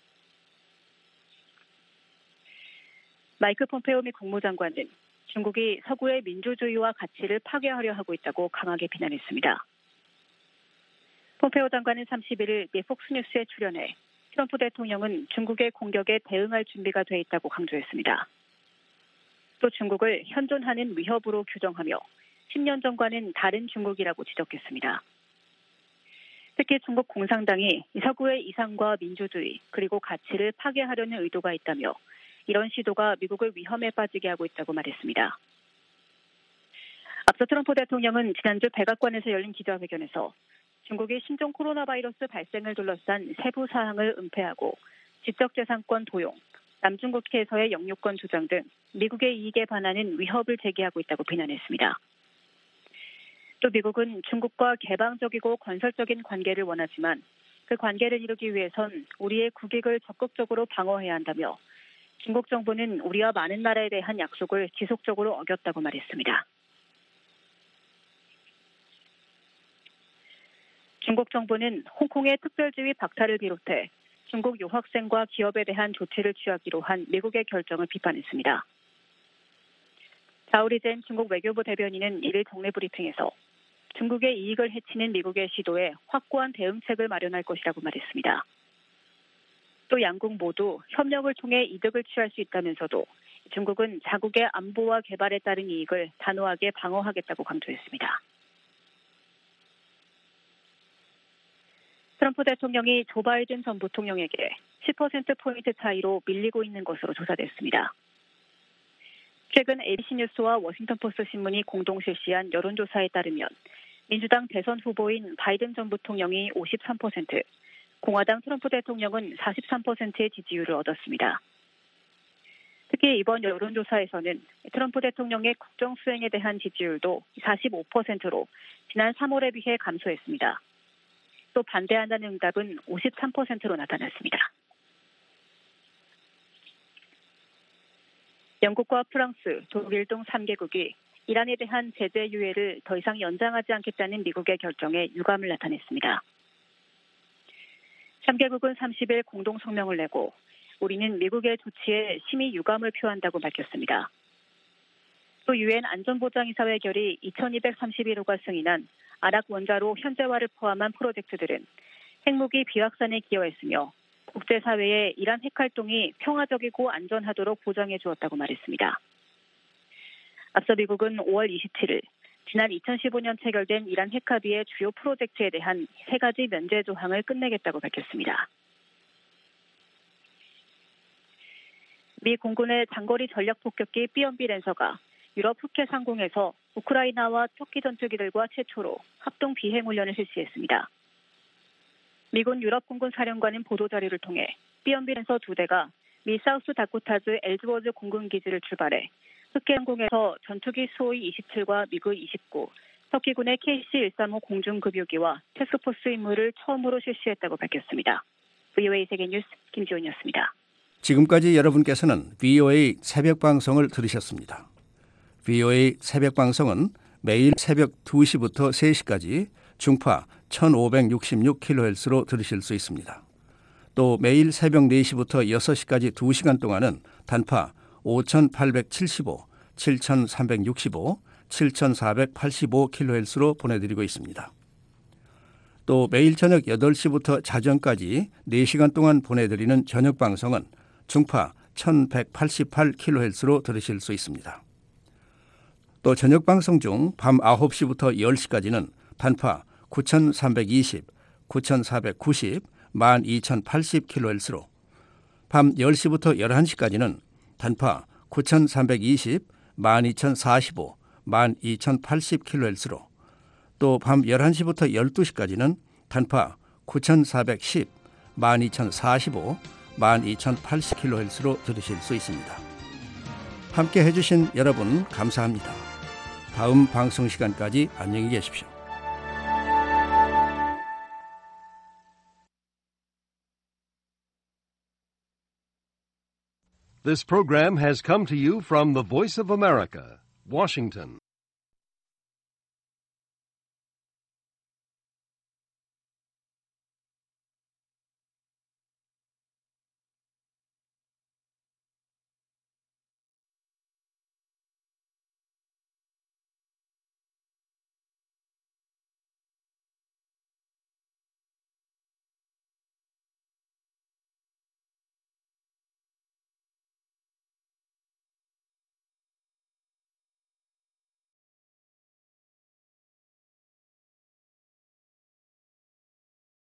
마이크 폼페오 미 국무장관은 중국이 서구의 민주주의와 가치를 파괴하려 하고 있다고 강하게 비난했습니다. 폼페오 장관은 삼십일 일 미 폭스뉴스에 출연해 트럼프 대통령은 중국의 공격에 대응할 준비가 돼 있다고 강조했습니다. 또 중국을 현존하는 위협으로 규정하며 십 년 전과는 다른 중국이라고 지적했습니다. 특히 중국 공산당이 서구의 이상과 민주주의 그리고 가치를 파괴하려는 의도가 있다며 이런 시도가 미국을 위험에 빠지게 하고 있다고 말했습니다. 앞서 트럼프 대통령은 지난주 백악관에서 열린 기자회견에서 중국이 신종 코로나 바이러스 발생을 둘러싼 세부 사항을 은폐하고 지적재산권 도용, 남중국해에서의 영유권 주장 등 미국의 이익에 반하는 위협을 제기하고 있다고 비난했습니다. 또 미국은 중국과 개방적이고 건설적인 관계를 원하지만 그 관계를 이루기 위해선 우리의 국익을 적극적으로 방어해야 한다며 중국 정부는 우리와 많은 나라에 대한 약속을 지속적으로 어겼다고 말했습니다. 중국 정부는 홍콩의 특별지위 박탈을 비롯해 중국 유학생과 기업에 대한 조치를 취하기로 한 미국의 결정을 비판했습니다. 자오리젠 중국 외교부 대변인은 일 일 정례 브리핑에서 중국의 이익을 해치는 미국의 시도에 확고한 대응책을 마련할 것이라고 말했습니다. 또 양국 모두 협력을 통해 이득을 취할 수 있다면서도 중국은 자국의 안보와 개발에 따른 이익을 단호하게 방어하겠다고 강조했습니다. 트럼프 대통령이 조 바이든 전 부통령에게 십 퍼센트포인트 차이로 밀리고 있는 것으로 조사됐습니다. 최근 에이비씨 뉴스와 워싱턴포스트 신문이 공동 실시한 여론조사에 따르면 민주당 대선 후보인 바이든 전 부통령이 오십삼 퍼센트, 공화당 트럼프 대통령은 사십삼 퍼센트의 지지율을 얻었습니다. 특히 이번 여론조사에서는 트럼프 대통령의 국정 수행에 대한 지지율도 사십오 퍼센트로 지난 삼월에 비해 감소했습니다. 또 반대한다는 응답은 오십삼 퍼센트로 나타났습니다. 영국과 프랑스, 독일 등 삼 개국이 이란에 대한 제재 유예를 더 이상 연장하지 않겠다는 미국의 결정에 유감을 나타냈습니다. 삼 개국은 삼십 일 공동 성명을 내고 우리는 미국의 조치에 심히 유감을 표한다고 밝혔습니다. 또 유엔 안전보장이사회 결의 이천이백삼십일 호가 승인한 아락 원자로 현재화를 포함한 프로젝트들은 핵무기 비확산에 기여했으며 국제사회에 이란 핵활동이 평화적이고 안전하도록 보장해 주었다고 말했습니다. 앞서 미국은 오월 이십칠일 지난 이천십오 년 체결된 이란 핵합의의 주요 프로젝트에 대한 세 가지 면제 조항을 끝내겠다고 밝혔습니다. 미 공군의 장거리 전략폭격기 비엠비 랜서가 유럽 푸켓 상공에서 우크라이나와 터키 전투기들과 최초로 합동 비행 훈련을 실시했습니다. 미군 유럽 공군 사령관은 보도자료를 통해 비엠비 랜서 두 대가 미 사우스 다코타주 엘즈워즈 공군 기지를 출발해 흑해 항공에서 전투기 수호이 이십칠과 미그 이십구, 터키군의 케이씨 백삼십오 공중급유기와 태스크포스 임무를 처음으로 실시했다고 밝혔습니다. 브이오에이 세계뉴스 김지훈이었습니다. 지금까지 여러분께서는 브이오에이 새벽방송을 들으셨습니다. 브이오에이 새벽방송은 매일 새벽 두 시부터 세 시까지 중파 천오백육십육 킬로헤르츠로 들으실 수 있습니다. 또 매일 새벽 네 시부터 여섯 시까지 두 시간 동안은 단파 오천팔백칠십오, 칠천삼백육십오, 칠천사백팔십오 킬로헤르츠로 보내드리고 있습니다. 또 매일 저녁 여덟 시부터 자정까지 네 시간 동안 보내드리는 저녁 방송은 중파 천백팔십팔 킬로헤르츠로 들으실 수 있습니다. 또 저녁 방송 중 밤 아홉 시부터 열 시까지는 단파 구천삼백이십, 구천사백구십, 만 이천팔십 킬로헤르츠로, 밤 열 시부터 열한 시까지는 단파 구천삼백이십, 만 이천사십오, 만 이천팔십 킬로헤르츠로, 또 밤 열한 시부터 열두 시까지는 단파 구천사백십, 만 이천사십오, 만 이천팔십 킬로헤르츠로 들으실 수 있습니다. 함께 해주신 여러분 감사합니다. 다음 방송 시간까지 안녕히 계십시오. This program has come to you from the Voice of America, Washington.